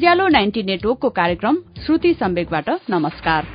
उज्यालो 90 नेटवर्कको कार्यक्रम श्रुति सम्वेकबाट नमस्कार।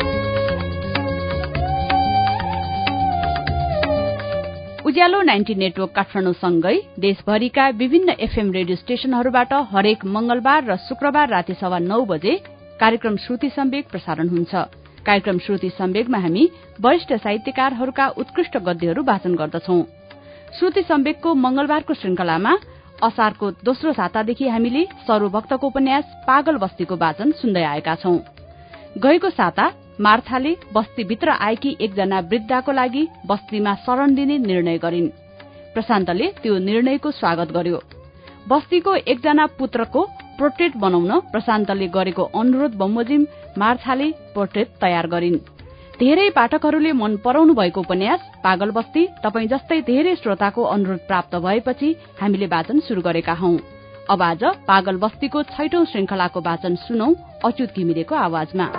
उज्यालो 90 नेटवर्क काठमाडौँसँगै देशभरिका विभिन्न एफएम रेडियो स्टेशनहरूबाट हरेक मंगलबार र शुक्रबार राति 9:15 बजे कार्यक्रम श्रुति सम्वेक प्रसारण हुन्छ। कार्यक्रम श्रुति सम्वेकमा हामी वरिष्ठ साहित्यकारहरूका उत्कृष्ट गद्यहरू वाचन गर्दछौं। श्रुति सम्वेकको मंगलबारको श्रृंखलामा असारको दोस्रो सातादेखि हामीले सर्वभक्तको उपन्यास पागल बस्तीको वाचन सुन्दै आएका छौं। गएको साता मार्थाले बस्तीभित्र आएकी एकजना वृद्धाको लागि बस्तीमा शरण दिने निर्णय गरिन्। प्रशान्तले त्यो निर्णयको स्वागत गर्यो। बस्तीको एकजना पुत्रको पोर्ट्रेट बनाउन प्रशान्तले गरेको अनुरोध बमोजिम मार्थाले पोर्ट्रेट तयार गरिन्। धेरै पाठकहरूले मन पराउनु भएको उपन्यास पागल बस्ती तपाई जस्तै धेरै श्रोताको अनुरोध प्राप्त भएपछि हामीले वाचन शुरू गरेका हौं। अब आज पागल बस्तीको 6औं श्रृंखलाको वाचन सुनौ अच्युत घिमिरेको आवाजमा।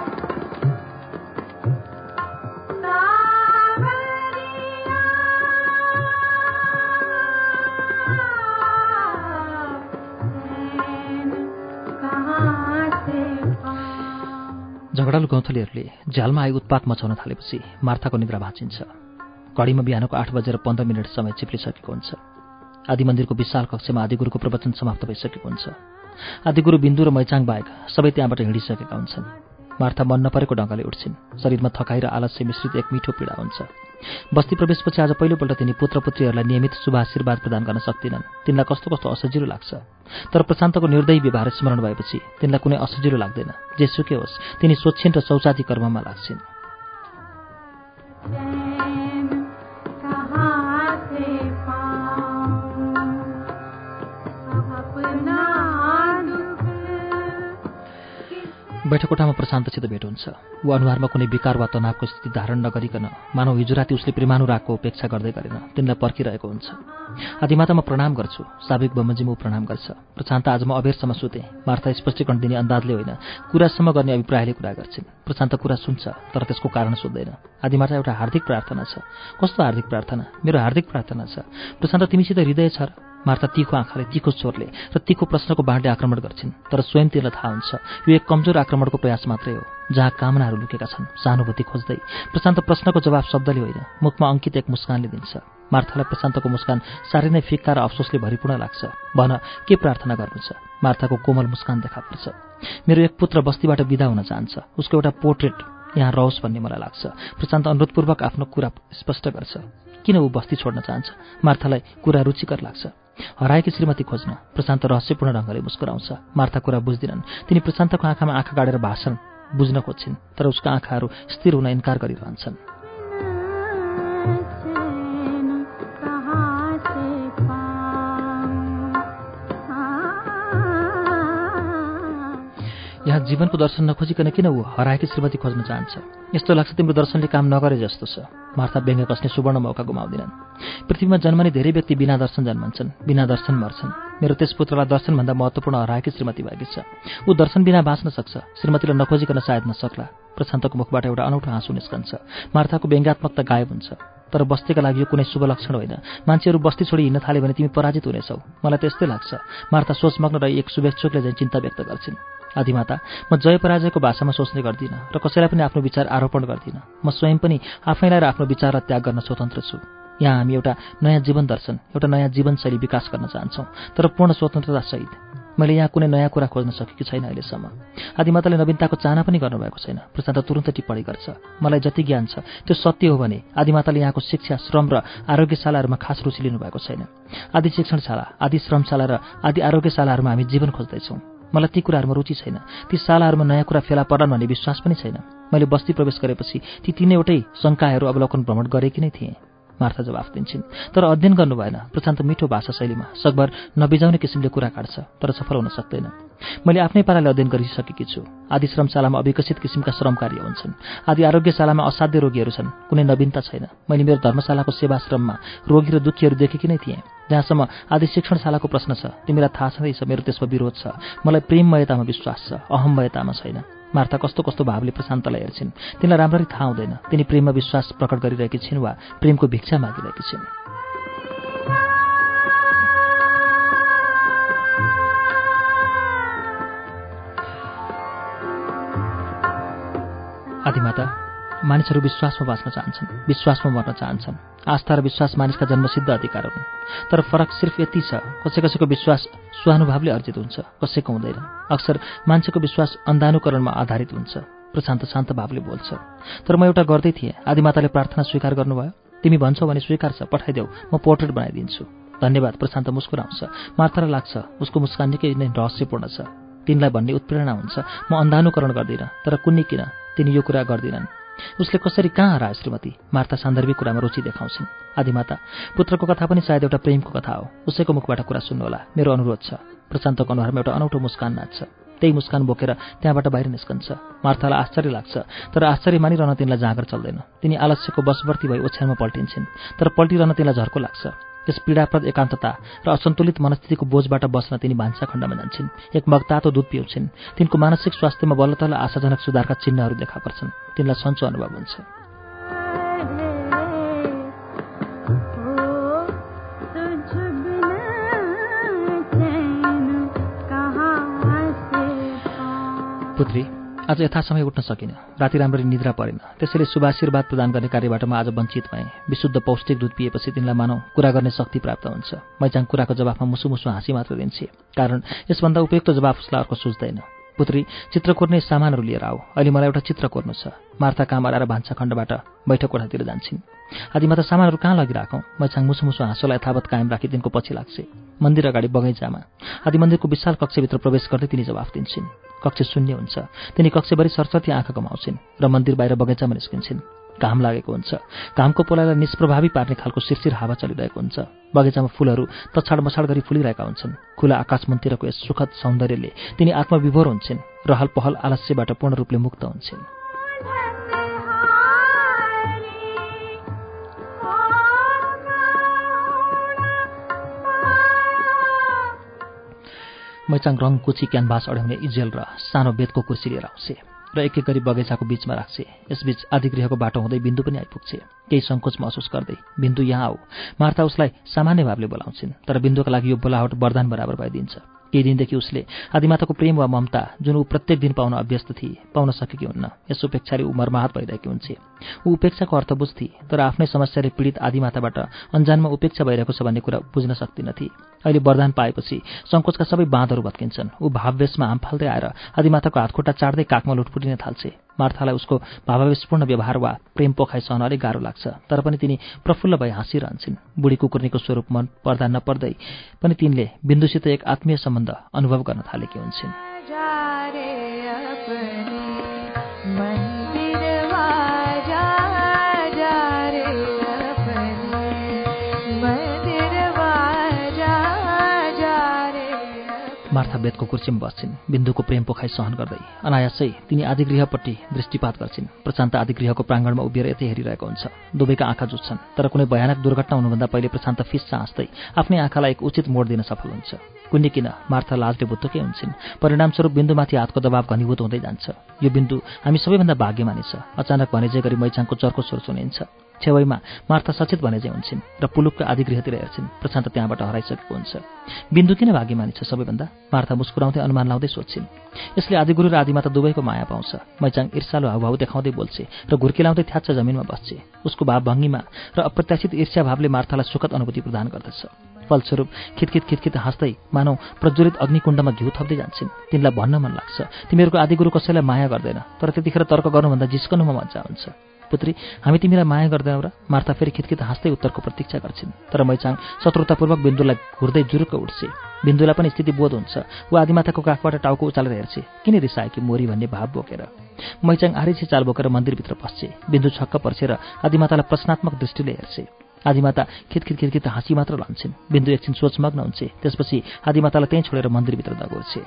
झगडालु गौँथलीहरूले झ्यालमा आई उत्पात मचाउन थालेपछि मार्थाको निद्रा भाँचिन्छ। घडीमा बिहानको 8:15 समय चिप्लिसकेको हुन्छ। आदि मन्दिरको विशाल कक्षमा आदिगुरुको प्रवचन समाप्त भइसकेको हुन्छ। आदिगुरु बिन्दु र मैचाङ बाहेक सबै त्यहाँबाट हिँडिसकेका हुन्छन्। मार्था मन नपरेको ढङ्गले उठ्छिन्। शरीरमा थकाइ र आलस्य मिश्रित एक मिठो पीडा हुन्छ। बस्ती प्रवेशपछि आज पहिलोपल्ट तिनी पुत्रपुत्रीहरूलाई नियमित शुभ आशीर्वाद प्रदान गर्न सक्दिनन्। तिनलाई कस्तो कस्तो असजिलो लाग्छ। तर प्रशान्तको निर्दयी व्यवहार स्मरण भएपछि तिनलाई कुनै असजिलो लाग्दैन। जेसुकै होस् तिनी स्वच्छिन् र शौचादी कर्ममा लाग्छिन्। बैठककोठामा प्रशान्तसित भेट हुन्छ। ऊ अनुहारमा कुनै विकार वा तनावको स्थिति धारण नगरिकन मानव हिजो राति उसले प्रेमानुरागको उपेक्षा गर्दै गरेन तिनलाई पर्खिरहेको हुन्छ। आदिमाता म प्रणाम गर्छु। साविक बमोजिम ऊ प्रणाम गर्छ। प्रशान्त आज म अबेरसम्म सुते। मार्था स्पष्टीकरण दिने अन्दाजले होइन कुरासम्म गर्ने अभिप्रायले कुरा गर्छिन्। प्रशान्त कुरा सुन्छ तर त्यसको कारण सोध्दैन। आदिमाता एउटा हार्दिक प्रार्थना छ। कस्तो हार्दिक प्रार्थना? मेरो हार्दिक प्रार्थना छ। प्रशान्त तिमीसित हृदय छ र? मार्था तीखो आँखाले तीखो स्वरले र तीखो प्रश्नको बाँडले आक्रमण गर्छिन्। तर स्वयं तिनलाई थाहा हुन्छ यो एक कमजोर आक्रमणको प्रयास मात्रै हो जहाँ कामनाहरू लुकेका छन्। सहानुभूति खोज्दै प्रशान्त प्रश्नको जवाब शब्दले होइन मुखमा अंकित एक मुस्कानले दिन्छ। मार्थालाई प्रशान्तको मुस्कान साह्रै नै फिक्का र अफसोसले भरिपूर्ण लाग्छ। भन के प्रार्थना गर्नु छ? मार्थाको कोमल मुस्कान देखा पर्छ। मेरो एक पुत्र बस्तीबाट बिदा हुन चाहन्छ। उसको एउटा पोर्ट्रेट यहाँ रहोस् भन्ने मलाई लाग्छ। प्रशान्त अनुरोधपूर्वक आफ्नो कुरा स्पष्ट गर्छ। किन ऊ बस्ती छोड्न चाहन्छ? मार्थालाई कुरा रुचिकर लाग्छ। हराएकी श्रीमती खोज्न। प्रशान्त रहस्यपूर्ण ढङ्गले मुस्कुराउँछ। मार्था कुरा बुझ्दिनन्। तिनी प्रशान्तको आँखामा आँखा गाडेर भाषण बुझ्न खोज्छिन् तर उसका आँखाहरू स्थिर हुन इन्कार गरिरहन्छन्। यहाँ जीवनको दर्शन नखोजिकन किन ऊ हराएकी श्रीमती खोज्न चाहन्छ? यस्तो लाग्छ तिम्रो दर्शनले काम नगरे जस्तो छ। मार्था व्यङ्ग्य कस्ने सुवर्ण मौका गुमाउँदिनन्। पृथ्वीमा जन्मने धेरै व्यक्ति बिना दर्शन जन्मन्छन्, बिना दर्शन मर्छन्। मेरो त्यस पुत्रलाई दर्शनभन्दा महत्त्वपूर्ण हराएकी श्रीमती भएकी छ। ऊ दर्शन बिना बाँच्न सक्छ। श्रीमतीलाई नखोजिकन सायद नसक्ला। प्रशान्तको मुखबाट एउटा अनौठो हाँसो निस्कन्छ। मार्थाको व्यङ्ग्यात्मकता गायब हुन्छ। तर बस्तीका लागि यो कुनै शुभ लक्षण होइन। मान्छेहरू बस्ती छोडी हिँड्न थाले भने तिमी पराजित हुनेछौ। मलाई त्यस्तै लाग्छ। मार्था सोचमग्न रही एक शुभेच्छुकले चाहिँ चिन्ता व्यक्त गर्छिन्। आदिमाता म जय पराजयको भाषामा सोच्ने गर्दिनँ र कसैलाई पनि आफ्नो विचार आरोपण गर्दिनँ। म स्वयं पनि आफैलाई र आफ्नो विचारलाई त्याग गर्न स्वतन्त्र छु। यहाँ हामी एउटा नयाँ जीवन दर्शन, एउटा नयाँ जीवनशैली विकास गर्न चाहन्छौँ तर पूर्ण स्वतन्त्रता सहित। मैले यहाँ कुनै नयाँ कुरा खोज्न सकेकी छैन अहिलेसम्म। आदिमाताले नवीनताको चाहना पनि गर्नुभएको छैन। प्रशान्त तुरुन्त टिप्पणी गर्छ। मलाई जति ज्ञान छ त्यो सत्य हो भने आदिमाताले यहाँको शिक्षा, श्रम र आरोग्यशालाहरूमा खास रुचि लिनुभएको छैन। आदि शिक्षणशाला, आदि श्रमशाला र आदि आरोग्यशालाहरूमा हामी जीवन खोज्दैछौँ। मलाई ती कुराहरूमा रुचि छैन। ती शालाहरूमा नयाँ कुरा फेला पर्लान् भन्ने विश्वास पनि छैन। मैले बस्ती प्रवेश गरेपछि ती तीनैवटै शङ्काहरू अवलोकन भ्रमण गरेकी नै थिएँ। मार्था जवाफ दिन्छन्। तर अध्ययन गर्नु भएन। प्रशान्त मिठो भाषा शैलीमा सकभर नबिजाउने किसिमले कुरा काट्छ तर सफल हुन सक्दैन। मैले आफ्नै पाराले अध्ययन गरिसकेकी छु। आदि श्रमशालामा अविकसित किसिमका श्रम कार्य हुन्छन्। आदि आरोग्यशालामा असाध्य रोगीहरू छन्। कुनै नवीनता छैन। मैले मेरो धर्मशालाको सेवाश्रममा रोगी र दुःखीहरू देखेकी नै थिएँ। जहाँसम्म आदि शिक्षणशालाको प्रश्न छ तिमीलाई थाहा छँदैछ मेरो त्यसमा विरोध छ। मलाई प्रेममयतामा विश्वास छ, अहममयतामा छैन। मार्था कस्तो कस्तो भावले प्रशान्तलाई हेर्छिन्। तिनलाई राम्ररी थाहा हुँदैन तिनी प्रेममा विश्वास प्रकट गरिरहेकी छिन् वा प्रेमको भिक्षा मागिरहेकी छिन्। आदिमाता, मानिसहरू विश्वासमा बाँच्न चाहन्छन्, विश्वासमा मर्न चाहन्छन्। आस्था र विश्वास मानिसका जन्मसिद्ध अधिकार हुन्। तर फरक सिर्फ यति छ, कसैको विश्वास स्वानुभावले अर्जित हुन्छ, कसैको हुँदैन। अक्सर मान्छेको विश्वास अन्धानुकरणमा आधारित हुन्छ। प्रशान्त शान्त भावले बोल्छ। तर म एउटा गर्दै थिएँ। आदिमाताले प्रार्थना स्वीकार गर्नुभयो। तिमी भन्छौ भने स्वीकार छ, पठाइदेऊ, म पोर्ट्रेट बनाइदिन्छु। धन्यवाद। प्रशान्त मुस्कुराउँछ। मार्थालाई लाग्छ उसको मुस्कान निकै नै रहस्यपूर्ण छ। तिनलाई भन्ने उत्प्रेरणा हुन्छ, म अन्धानुकरण गर्दिनँ, तर कुन्नी किन तिनी यो कुरा गर्दिनन्। उसले कसरी कहाँ हरायो श्रीमती? मार्था सान्दर्भिक कुरामा रुचि देखाउँछिन्। आदिमाता, पुत्रको कथा पनि सायद एउटा प्रेमको कथा हो। उसैको मुखबाट कुरा सुन्नुहोला, मेरो अनुरोध छ। प्रशान्तको अनुहारमा एउटा अनौठो मुस्कान नाच्छ। त्यही मुस्कान बोकेर त्यहाँबाट बाहिर निस्कन्छ। मार्थालाई आश्चर्य लाग्छ, तर आश्चर्य मानिरहन तिनलाई जाँगर चल्दैन। तिनी आलस्यको बसवर्ती भई ओछ्यानमा पल्टिन्छन्, तर पल्टिरहन तिनलाई झर्को लाग्छ। यस पीडाप्रद एकान्तता र असन्तुलित मनस्थितिको बोझबाट बस्न तिनी भान्साखण्डमा जान्छन्। एक मग तातो दुध पिउँछिन्। तिनको मानसिक स्वास्थ्यमा बल्ल तल्ल आशाजनक सुधारका चिन्हहरू देखा पर्छन्। तिनलाई सन्चो अनुभव हुन्छ। पुत्री, आज यथासमय उठ्न सकिनँ। राति राम्ररी निद्रा परेन। त्यसैले शुभाशीर्वाद प्रदान गर्ने कार्यबाट म आज वञ्चित भएँ। विशुद्ध पौष्टिक दुध पिएपछि तिनलाई मानौ कुरा गर्ने शक्ति प्राप्त हुन्छ। मैचाङ कुराको जवाफमा मुसुमुसु हाँसी मात्र दिन्छे, कारण यसभन्दा उपयुक्त जवाफ उसलाई अर्को सुझ्दैन। पुत्री, चित्र कोर्ने सामानहरू लिएर आऊ, अहिले मलाई एउटा चित्र कोर्नु छ। मार्था काम हराएर भान्सा खण्डबाट बैठक कोठातिर जान्छन्। आदिमाता, सामानहरू कहाँ लगिराखौँ? मैचाङ मुसुमुसु हाँसोलाई यथावत कायम राखी तिनको पछि लाग्छे। मन्दिर अगाडि बगैँचामा। आदि मन्दिरको विशाल कक्षभित्र प्रवेश गर्दै तिनी जवाफ दिन्छन्। कक्ष शून्य हुन्छ। तिनी कक्षभरि सरस्वती आँखा कमाउँछिन् र मन्दिर बाहिर बगैँचामा निस्किन्छन्। घाम लागेको हुन्छ। घामको पोलालाई निष्प्रभावी पार्ने खालको शिरशिर हावा चलिरहेको हुन्छ। बगैँचामा फूलहरू तछाड मछाड गरी फुलिरहेका हुन्छन्। खुला आकाशमन्तिरको यस सुखद सौन्दर्यले तिनी आत्मविभोर हुन्छन् र हलपहल आलस्यबाट पूर्ण रूपले मुक्त हुन्छन्। मैचाङ रङ कुची क्यानभास अड्याउने इजेल र सानो बेतको कुर्सी लिएर आउँछे र एक एक गरी बगैँचाको बीचमा राख्छे। यसबीच आदिगृहको बाटो हुँदै बिन्दु पनि आइपुग्छे। केही सङ्कोच महसुस गर्दै, बिन्दु यहाँ आऊ। मार्था उसलाई सामान्य भावले बोलाउँछिन्, तर बिन्दुका लागि यो बोलावट वरदान बराबर भइदिन्छ। केही दिनदेखि उसले आदिमाताको प्रेम वा ममता जुन ऊ प्रत्येक दिन पाउन अभ्यस्त थिए, पाउन सकेकी हुन्न। यस उपेक्षाले ऊ मर्माहत भइरहेकी हुन्छे। ऊ उपेक्षाको अर्थ बुझ्थे, तर आफ्नै समस्याले पीडित आदिमाताबाट अन्जानमा उपेक्षा भइरहेको छ भन्ने कुरा बुझ्न सक्दिनथे। अहिले वरदान पाएपछि सङ्कोचका सबै बाँधहरू भत्किन्छन्। ऊ भाववेशमा हाम फाल्दै आएर आदिमाताको हातखुट्टा चाड्दै काखमा लुटपुटिन थाल्छे। मार्थालाई उसको भावावेशपूर्ण व्यवहार वा प्रेम पोखाइ सहन अलिक गाह्रो लाग्छ, तर पनि तिनी प्रफुल्ल भई हाँसिरहन्छन्। बुढी कुकुर्नीको स्वरूप मन पर्दा नपर्दै पनि तिनले बिन्दुसित एक आत्मीय सम्बन्ध अनुभव गर्न थालेकी हुन्छन्। मार्था बेतको कुर्सीमा बस्छिन्, बिन्दुको प्रेम पोखाइ सहन गर्दै। अनायासै तिनी आदिगृहपट्टि दृष्टिपात गर्छिन्। प्रशान्त आदिगृहको प्राङ्गणमा उभिएर यतै हेरिरहेको हुन्छ। दुवैका आँखा जुत्छन्, तर कुनै भयानक दुर्घटना हुनुभन्दा पहिले प्रशान्त फिस्सा हाँस्दै आफ्नै आँखालाई एक उचित मोड दिन सफल हुन्छ। कुन्नी किन मार्था लाजले बुत्तुकै हुन्छन्। परिणामस्वरूप बिन्दुमाथि हातको दबाव घनीभूत हुँदै जान्छ। यो बिन्दु हामी सबैभन्दा भाग्यमानी छ। अचानक भनेझै गरी मैचाङको चर्को स्वर सुनिन्छ। छेउमा मार्था सचेत भनेझै हुन्छन् र पुलुकका आदिगृहतिर हेर्छिन्। प्रशान्त त्यहाँबाट हराइसकेको हुन्छ। बिन्दु किन भाग्यमानी छ सबैभन्दा? मार्था मुस्कुराउँदै अनुमान लाउँदै सोध्छिन्। यसले आदिगुरु र आदिमाता दुवैको माया पाउँछ। मैचाङ ईर्ष्यालु हाउभाउ देखाउँदै बोल्छे र घुर्किलाउँदै थ्याच्च जमिनमा बस्छे। उसको भावभङ्गीमा र अप्रत्याशित ईर्ष्या भावले मार्थालाई सुखद अनुभूति प्रदान गर्दछ। फलस्वरूप खितखित खितखित हाँस्दै मानौ प्रज्वलित अग्निकुण्डमा घिउ थप्दै जान्छन्। तिनलाई भन्न मन लाग्छ, तिमीहरूको आदिगुरु कसैलाई माया गर्दैन, तर त्यतिखेर तर्क गर्नुभन्दा जिस्कनुमा मजा हुन्छ। पुत्री, हामी तिमीलाई माया गर्दैनौ र? मार्था फेरि खितखित हाँस्दै उत्तरको प्रतीक्षा गर्छिन्। तर मैचाङ शत्रुतापूर्वक बिन्दुलाई घुर्दै जुरुक्क उठ्छे। बिन्दुलाई पनि स्थिति बोध हुन्छ। ऊ आदिमाताको काखबाट टाउको उचालेर हेर्छे, किन रिसाएकी मोरी भन्ने भाव बोकेर। मैचाङ आरिसी चाल बोकेर मन्दिरभित्र पस्छे। बिन्दु छक्क पर्छे र आदिमातालाई प्रश्नात्मक दृष्टिले हेर्छे। आदिमाता खितखित खितखित हाँसी मात्र रहन्छन्। बिन्दु एकछिन सोचमग्न हुन्छे। त्यसपछि आदिमातालाई त्यहीँ छोडेर मन्दिरभित्र दगुर्छे।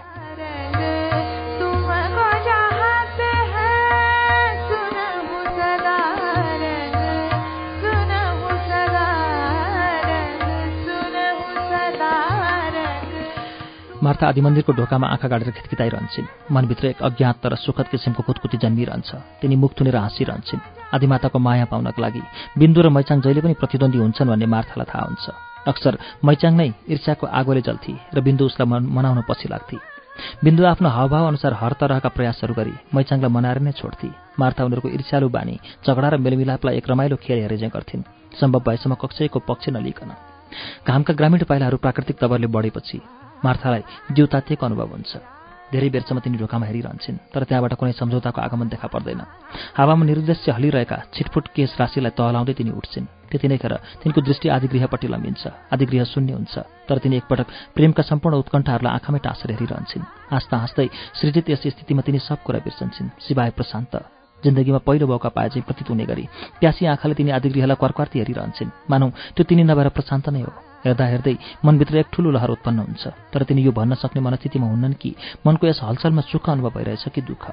मार्था आदि मन्दिरको ढोकामा आँखा गाडेर खितखिताइरहन्छन्। मनभित्र एक अज्ञात तर सुखद किसिमको कुतकुती जन्मिरहन्छ। तिनी मुख थुनेर हाँसिरहन्छन्। आदिमाताको माया पाउनका लागि बिन्दु र मैचाङ जहिले पनि प्रतिद्वन्दी हुन्छन् भन्ने मार्थालाई थाहा हुन्छ। अक्सर मैचाङ नै ईर्ष्याको आगोले जल्थे र बिन्दु उसलाई मनाउन पछि लाग्थे। बिन्दु आफ्नो हावभाव अनुसार हर तरहका प्रयासहरू गरी मैचाङलाई मनाएर नै छोड्थे। मार्था उनीहरूको ईर्ष्यालु बानी, झगडा र मेलमिलापलाई एक रमाइलो खेल हेरेझैँ गर्थिन्, सम्भव भएसम्म कसैको पक्ष नलिकन। घामका ग्रामीण पाइलाहरू प्राकृतिक तवरले बढेपछि मार्थालाई जिउ तातिएको अनुभव हुन्छ। धेरै बेरसम्म तिनी ढोकामा हेरिरहन्छन्, तर त्यहाँबाट कुनै सम्झौताको आगमन देखा पर्दैन। हावामा निरुद्देश्य हलिरहेका छिटफुट केश राशिलाई तहलाउँदै तिनी उठ्छिन्। त्यति नै खेर तिनको दृष्टि आदिगृहपट्टि लम्बिन्छ। आदिगृह शून्य हुन्छ, तर तिनी एकपटक प्रेमका सम्पूर्ण उत्कण्ठाहरूलाई आँखामै टाँसेर हेरिरहन्छन्। हाँस्दा हाँस्दै सृजित यस स्थितिमा तिनी सब कुरा बिर्सन्छन्, सिवाय प्रशान्त। जिन्दगीमा पहिलो मौका पाए चाहिँ प्रतीत हुने गरी प्यासी आँखाले तिनी आदिगृहलाई कर्कर्ती हेरिरहन्छन्, मानौ त्यो तिनी नभएर प्रशान्त नै हो। हेर्दा हेर्दै मनभित्र एक ठुलो लहर उत्पन्न हुन्छ, तर तिनी यो भन्न सक्ने मनस्थितिमा हुन्नन् कि मनको यस हलचलमा सुख अनुभव भइरहेछ कि दुःख।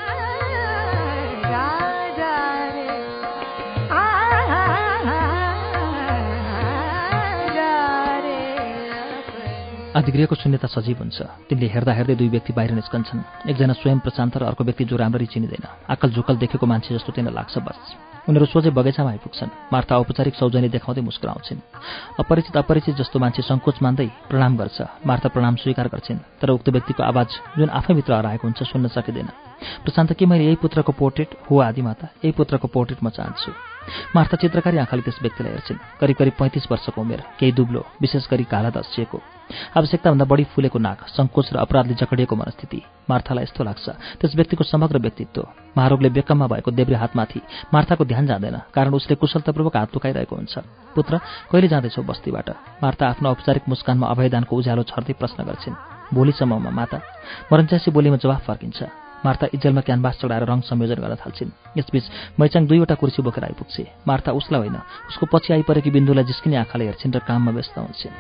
आदिगृहको शून्यता सजीव हुन्छ। तिनले हेर्दा हेर्दै दुई व्यक्ति बाहिर निस्कन्छन्। एकजना स्वयं प्रशान्त र अर्को व्यक्ति जो राम्ररी चिनिँदैन, आकल झुकल देखेको मान्छे जस्तो तिनलाई लाग्छ। बस उनीहरू सोझै बगैँचामा आइपुग्छन्। मार्था औपचारिक सौजनी देखाउँदै मुस्कुराउँछिन्। अपरिचित जस्तो मान्छे सङ्कोच मान्दै प्रणाम गर्छ। मार्था प्रणाम स्वीकार गर्छिन्, तर उक्त व्यक्तिको आवाज जुन आफैभित्र हराएको हुन्छ सुन्न सकिँदैन। प्रशान्त, के मैले यही पुत्रको पोर्ट्रेट हो? आदिमाता, यही पुत्रको पोर्ट्रेट म चाहन्छु। मार्था चित्रकारी आँखाले त्यस व्यक्तिलाई हेर्छिन्। करिब 35 वर्षको उमेर, केही दुब्लो, विशेष गरी काला दस्सिएको, आवश्यकताभन्दा बढी फुलेको नाक, सङ्कोच र अपराधले जकडिएको मनस्थिति। मार्थालाई यस्तो लाग्छ त्यस व्यक्तिको समग्र व्यक्तित्व महारोगले बेकममा भएको देब्रे हातमाथि मार्थाको ध्यान जाँदैन, कारण उसले कुशलतापूर्वक हात टुकाइरहेको हुन्छ। पुत्र, कहिले जाँदैछौ बस्तीबाट? मार्था आफ्नो औपचारिक मुस्कानमा अभयदानको उज्यालो छर्दै प्रश्न गर्छिन्। भोलिसम्ममा माता, मरन्च्यासी बोलीमा जवाफ फर्किन्छ। मार्था इज्जलमा क्यानभास चढाएर रङ संयोजन गर्न थाल्छिन्। यसबीच मैचाङ 2वटा कुर्सी बोकेर आइपुग्छे। मार्था उसलाई होइन, उसको पछि आइपरेकी बिन्दुलाई जिस्किने आँखाले हेर्छिन् र काममा व्यस्त हुन्छन्।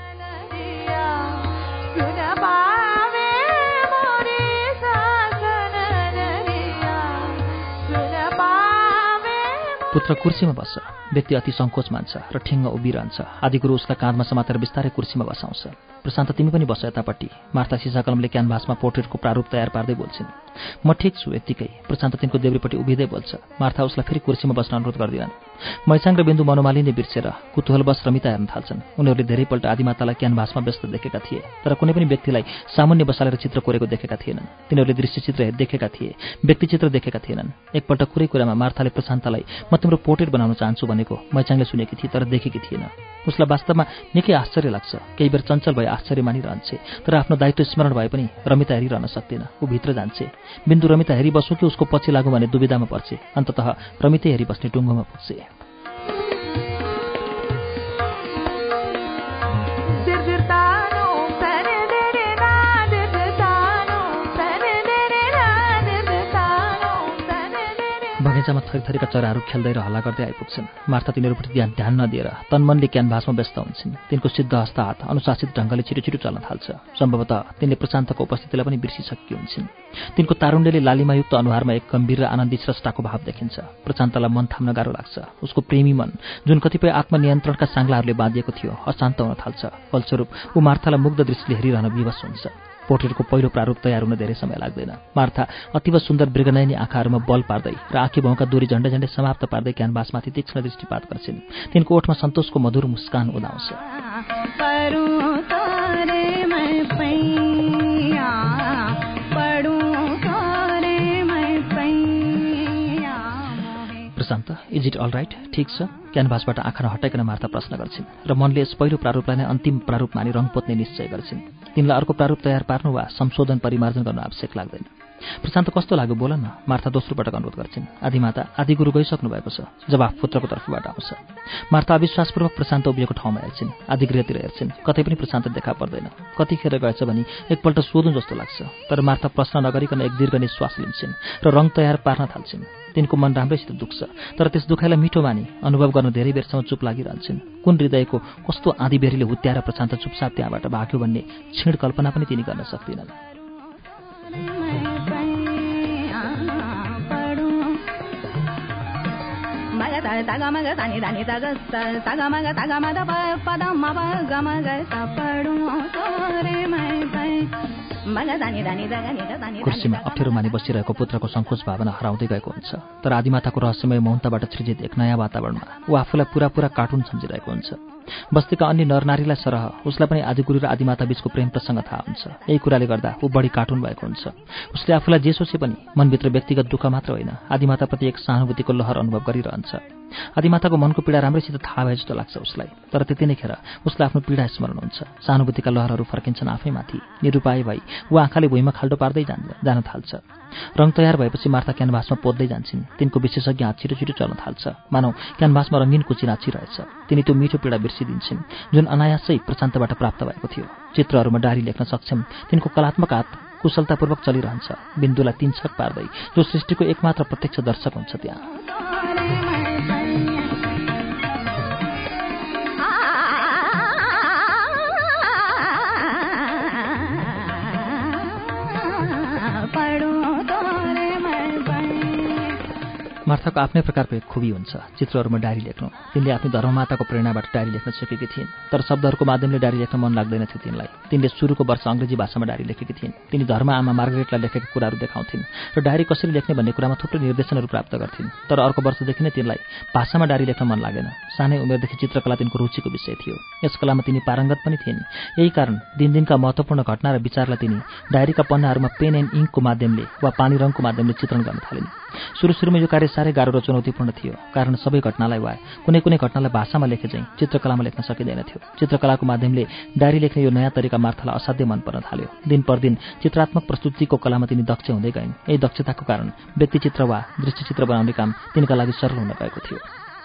पुत्र, कुर्सीमा बस्छ। व्यक्ति अति सङ्कोच मान्छ र ठिङ्ग उभिरहन्छ। आदिगुरु उसलाई काँधमा समातेर बिस्तारै कुर्सीमा बसाउँछ। प्रशान्त, तिमी पनि बस यतापट्टि। मार्था सिसाकलमले क्यानभासमा पोर्ट्रेटको प्रारूप तयार पार्दै बोल्छिन्। म ठिक छु, यत्तिकै। प्रशान्त तिनको देब्रेपट्टि उभिँदै बोल्छ। मार्था उसलाई फेरि कुर्सीमा बस्न अनुरोध गर्दिनन्। मैचाङ र बिन्दु मनोमालिन्य बिर्सेर कुतूहलवश रमिता हेर्न थाल्छन्। उनीहरूले धेरैपल्ट आदिमातालाई क्यानभासमा व्यस्त देखेका थिए, तर कुनै पनि व्यक्तिलाई सामुन्य बसालेर चित्र कोरेको देखेका थिएनन्। तिनीहरूले दृश्यचित्र देखेका थिए, व्यक्तिचित्र देखेका थिएनन्। एकपल्ट कुरै कुरामा मार्थाले प्रशान्तलाई म तिम्रो पोर्ट्रेट बनाउन चाहन्छु भनेको मैचाङले सुनेकी थिए, तर देखेकी थिएन। उसलाई वास्तवमा निकै आश्चर्य लाग्छ। केही बेर चञ्चल भए आश्चर्य मानिरहन्छे, तर आफ्नो दायित्व स्मरण भए पनि रमिता हेरिरहन सक्दैन। ऊ भित्र जान्छे। बिन्दु रमिता हेरिबस्छु कि उसको पछि लागु भने दुविधामा पर्छे। अन्ततः रमितै हेरिबस्ने टुङ्गोमा पुग्छे। बगैँचामा थरीथरीका चराहरू खेल्दै र हल्ला गर्दै आइपुग्छन्। मार्था तिनीहरूपट्टि ध्यान नदिएर तनमनले क्यानभासमा व्यस्त हुन्छन्। तिनको सिद्ध हस्त हात अनुशासित ढङ्गले छिटो चल्न थाल्छ। सम्भवतः तिनले प्रशान्तको उपस्थितिलाई पनि बिर्सिसकेकी हुन्छन्। तिनको तारुण्यले लालिमायुक्त अनुहारमा एक गम्भीर र आनन्दित स्रष्टाको भाव देखिन्छ। प्रशान्तलाई मन थाम्न गाह्रो लाग्छ। उसको प्रेमी मन, जुन कतिपय आत्मनियन्त्रणका साङ्लाहरूले बाँधिएको थियो, अशान्त हुन थाल्छ। फलस्वरूप ऊ मार्थालाई मुग्ध दृष्टिले हेरिरहन विवश हुन्छ। पोर्ट्रेटको पहिलो प्रारूप तयार हुन धेरै समय लाग्दैन। मार्था अतिव सुन्दर मृगनयनी आँखाहरूमा बल पार्दै र आँखी भाउका दूरी झन्डै झन्डै समाप्त पार्दै क्यानभासमाथि तीक्ष्ण दृष्टिपात गर्छिन्। तिनको ओठमा सन्तोषको मधुर मुस्कान उदाउँछ। Prashant, is it all right? ठिक छ? क्यानभासबाट आँखा हटाइकन मार्था प्रश्न गर्छिन् र मनले यस पहिलो प्रारूपलाई नै अन्तिम प्रारूप मानि रङ पोत्ने निश्चय गर्छिन्। तिनलाई अर्को प्रारूप तयार पार्नु वा संशोधन परिमार्जन गर्न आवश्यक लाग्दैन। प्रशान्त, कस्तो लाग्यो बोल न? मार्था दोस्रो पटक अनुरोध गर्छिन्। आदिमाता, आदिगुरु गइसक्नु भएको छ। जवाफ पुत्रको तर्फबाट आउँछ। मार्था अविश्वासपूर्वक प्रशान्त उभिएको ठाउँमा हेर्छिन्। आदिगृहतिर हेर्छिन्। कतै पनि प्रशान्त देखा पर्दैन। कतिखेर गएछ भनी एकपल्ट सोधौँ जस्तो लाग्छ, तर मार्था प्रश्न नगरिकन एक दीर्घ निश्वास लिन्छन् र रङ तयार पार्न थाल्छिन्। तिनको मन राम्रैसित दुख्छ, तर त्यस दुखाइलाई मिठो मानी अनुभव गर्न धेरै बेरसम्म चुप लागिरहन्छन्। कुन हृदयको कस्तो आँधीबेहरीले हुत्याएर प्रशान्त चुपचाप त्यहाँबाट भाग्यो भन्ने क्षीण कल्पना पनि तिनी गर्न सक्दिनन्। कुर्सीमा अप्ठ्यारो मानि बसिरहेको पुत्रको सङ्कोच भावना हराउँदै गएको हुन्छ, तर आदिमाताको रहस्यमय मौनताबाट सृजित एक नयाँ वातावरणमा ऊ आफूलाई पुरा कार्टुन सम्झिरहेको हुन्छ। बस्तीका अन्य नरनारीलाई सरह उसलाई पनि आदिगुरु र आदिमाता बीचको प्रेम प्रसङ्ग थाहा हुन्छ। यही कुराले गर्दा ऊ बढी कार्टुन भएको हुन्छ। उसले आफूलाई जे सोचे पनि मनभित्र व्यक्तिगत दुःख मात्र होइन, आदिमाताप्रति एक सहानुभूतिको लहर अनुभव गरिरहन्छ। आदिमाताको मनको पीडा राम्रैसित थाहा भए जस्तो लाग्छ उसलाई, तर त्यति नै खेर उसलाई आफ्नो पीडा स्मरण हुन्छ। सहानुभूतिका लहरहरू फर्किन्छन् आफैमाथि। निरुपाय भई ऊ आँखाले भुइँमा खाल्डो पार्दै जान थाल्छ। रङ तयार भएपछि मार्था क्यानभासमा पोद्दै जान्छन्। तिनको विशेषज्ञ हात छिटो चल्न थाल्छ, मानौ क्यानभासमा रङ्गीन कुची नाचिरहेछ। तिनी त्यो मिठो पीडा बिर्सिदिन्छन् जुन अनायासै प्रशान्तबाट प्राप्त भएको थियो। चित्रहरूमा डायरी लेख्न सक्षम तिनको कलात्मक हात कुशलतापूर्वक चलिरहन्छ, बिन्दुलाई 3 छक पार्दै, जो सृष्टिको एकमात्र प्रत्यक्ष दर्शक हुन्छ त्यहाँ। मार्थाको आफ्नै प्रकारको एक खुबी हुन्छ चित्रहरूमा डायरी लेख्नु। तिनले आफ्नो धर्ममाताको प्रेरणाबाट डायरी लेख्न सिकेकी थिइन्, तर शब्दहरूको माध्यमले डायरी लेख्न मन लाग्दैन थियो तिनलाई। तिनले सुरुको वर्ष अङ्ग्रेजी भाषामा डायरी लेखेकी थिइन्। तिनी धर्म आमा मार्गरेटलाई लेखेका कुराहरू देखाउँथिन् र डायरी कसरी लेख्ने भन्ने कुरामा थुप्रै निर्देशनहरू प्राप्त गर्थिन्। तर अर्को वर्षदेखि नै तिनलाई भाषामा डायरी लेख्न मन लागेन। सानै उमेरदेखि चित्रकला तिनको रुचिको विषय थियो। यस कलामा तिनी पारङ्गत पनि थिइन्। यही कारण दिनदिनका महत्त्वपूर्ण घटना र विचारलाई तिनी डायरीका पन्नाहरूमा पेन एन्ड इङ्कको माध्यमले वा पानी रङको माध्यमले चित्रण गर्न थालिन्। सुरुमा यो कार्य साह्रै गाह्रो र चुनौतीपूर्ण थियो, कारण सबै घटनालाई वा कुनै घटनालाई भाषामा लेखे चाहिँ चित्रकलामा लेख्न सकिँदैन थियो। चित्रकलाको माध्यमले डायरी लेख्ने यो नयाँ तरिका मार्थालाई असाध्य मन पर्न थाल्यो। दिन प्रतिदिन चित्रात्मक प्रस्तुतिको कलामा तिनी दक्ष हुँदै गइन्। यही दक्षताको कारण व्यक्तिचित्र वा दृश्यचित्र बनाउने काम तिनका लागि सरल हुन गएको थियो।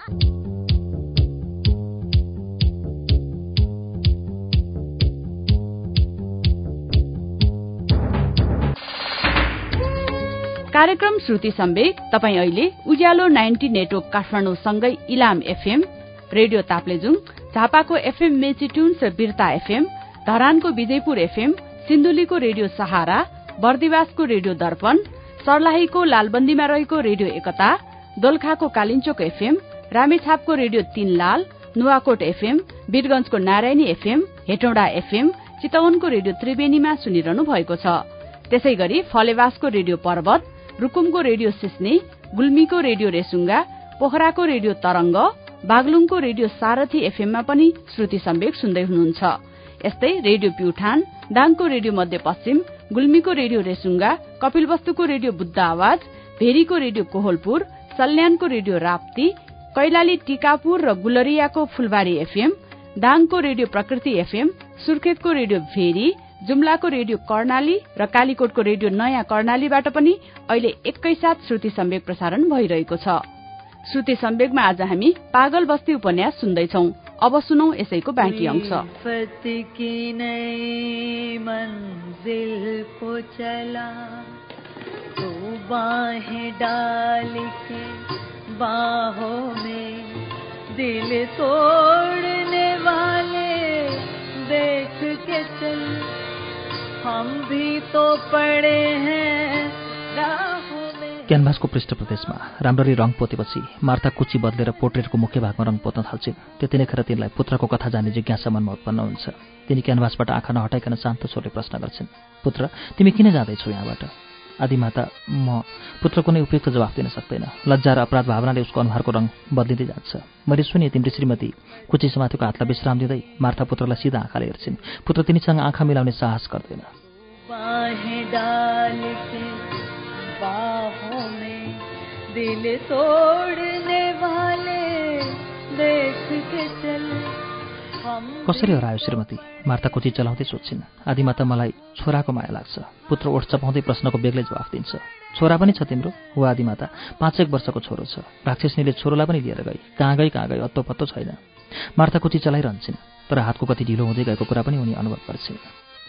कार्यक्रम श्रुति सम्वेक तपाई अहिले उज्यालो 90 नेटवर्क काठमाडौँ सँगै इलाम एफएम, रेडियो ताप्लेजुङ, झापाको एफएम मेचीट्युन्स र बिर्ता एफएम, धरानको विजयपुर एफएम, सिन्धुलीको रेडियो सहारा, बर्दिवासको रेडियो दर्पण, सर्लाहीको लालबन्दीमा रहेको रेडियो एकता, दोलखाको कालिन्चोक एफएम, रामेछापको रेडियो तीनलाल, नुवाकोट एफएम, वीरगंजको नारायणी एफएम, हेटौडा एफएम, चितवनको रेडियो त्रिवेणीमा सुनिरहनु भएको छ। त्यसैगरी फलेवासको रेडियो पर्वत, रुकुमको रेडियो सिस्ने, गुल्मीको रेडियो रेसुङ्गा, पोखराको रेडियो तरंग, बागलुङको रेडियो सारथी एफएममा पनि श्रुति सम्वेक सुन्दै हुनुहुन्छ। यस्तै रेडियो प्युठान, दाङको रेडियो मध्यपश्चिम, गुल्मीको रेडियो रेसुङ्गा, कपिलवस्तुको रेडियो बुद्ध आवाज, भेरीको रेडियो कोहलपुर, सल्यानको रेडियो राप्ती, कैलाली टिकापुर र गुलरियाको फुलबारी एफएम, दाङको रेडियो प्रकृति एफएम, सुर्खेतको रेडियो भेरी, जुम्लाको रेडियो कर्णाली र कालीकोटको रेडियो नयाँ कर्णालीबाट पनि अहिले एकैसाथ श्रुति सम्वेक प्रसारण भइरहेको छ। श्रुति सम्वेकमा आज हामी पागल बस्ती उपन्यास सुन्दैछौ। अब सुनौ यसैको बाँकी अंश। दिल तोड़ने वाले देख के चल, हम भी तो पड़े हैं राहों में। क्यानभासको पृष्ठ प्रदेशमा राम्ररी रङ पोतेपछि मार्था कुची बदलेर पोर्ट्रेटको मुख्य भागमा रङ पोत्न थाल्छिन्। त्यति नै खेर तिनलाई पुत्रको कथा जान्ने जिज्ञासा मनमा उत्पन्न हुन्छ। तिनी क्यानभासबाट आँखा नहटाइकन शान्त स्वरले प्रश्न गर्छिन्, पुत्र तिमी किन जाँदैछौ यहाँबाट? आदिमाता म पुत्र कुनै उपयुक्त जवाफ दिन सक्दैन। लज्जा र अपराध भावनाले उसको अनुहारको रङ बदलिँदै जान्छ। मैले सुने तिम्रो श्रीमती कुची समातेको हातलाई विश्राम दिँदै मार्था पुत्रलाई सिधा आँखाले हेर्छिन्। पुत्र तिनीसँग आँखा मिलाउने साहस गर्दैन। दिल तोड़ने वाले देख के चल। कसरी हरायो श्रीमती? मार्था कुची चलाउँदै सोध्छिन्। आदिमाता मलाई छोराको माया लाग्छ। पुत्र ओठ चपाउँदै प्रश्नको बेग्लै जवाफ दिन्छ। छोरा पनि छ तिम्रो? हो आदिमाता, 5-1 वर्षको छोरो छ। राक्षसनीले छोरोलाई पनि लिएर गई। कहाँ गई अत्तो पत्तो छैन। मार्था कुची चलाइरहन्छन्, तर हातको कति ढिलो हुँदै गएको कुरा पनि उनी अनुभव गर्छिन्।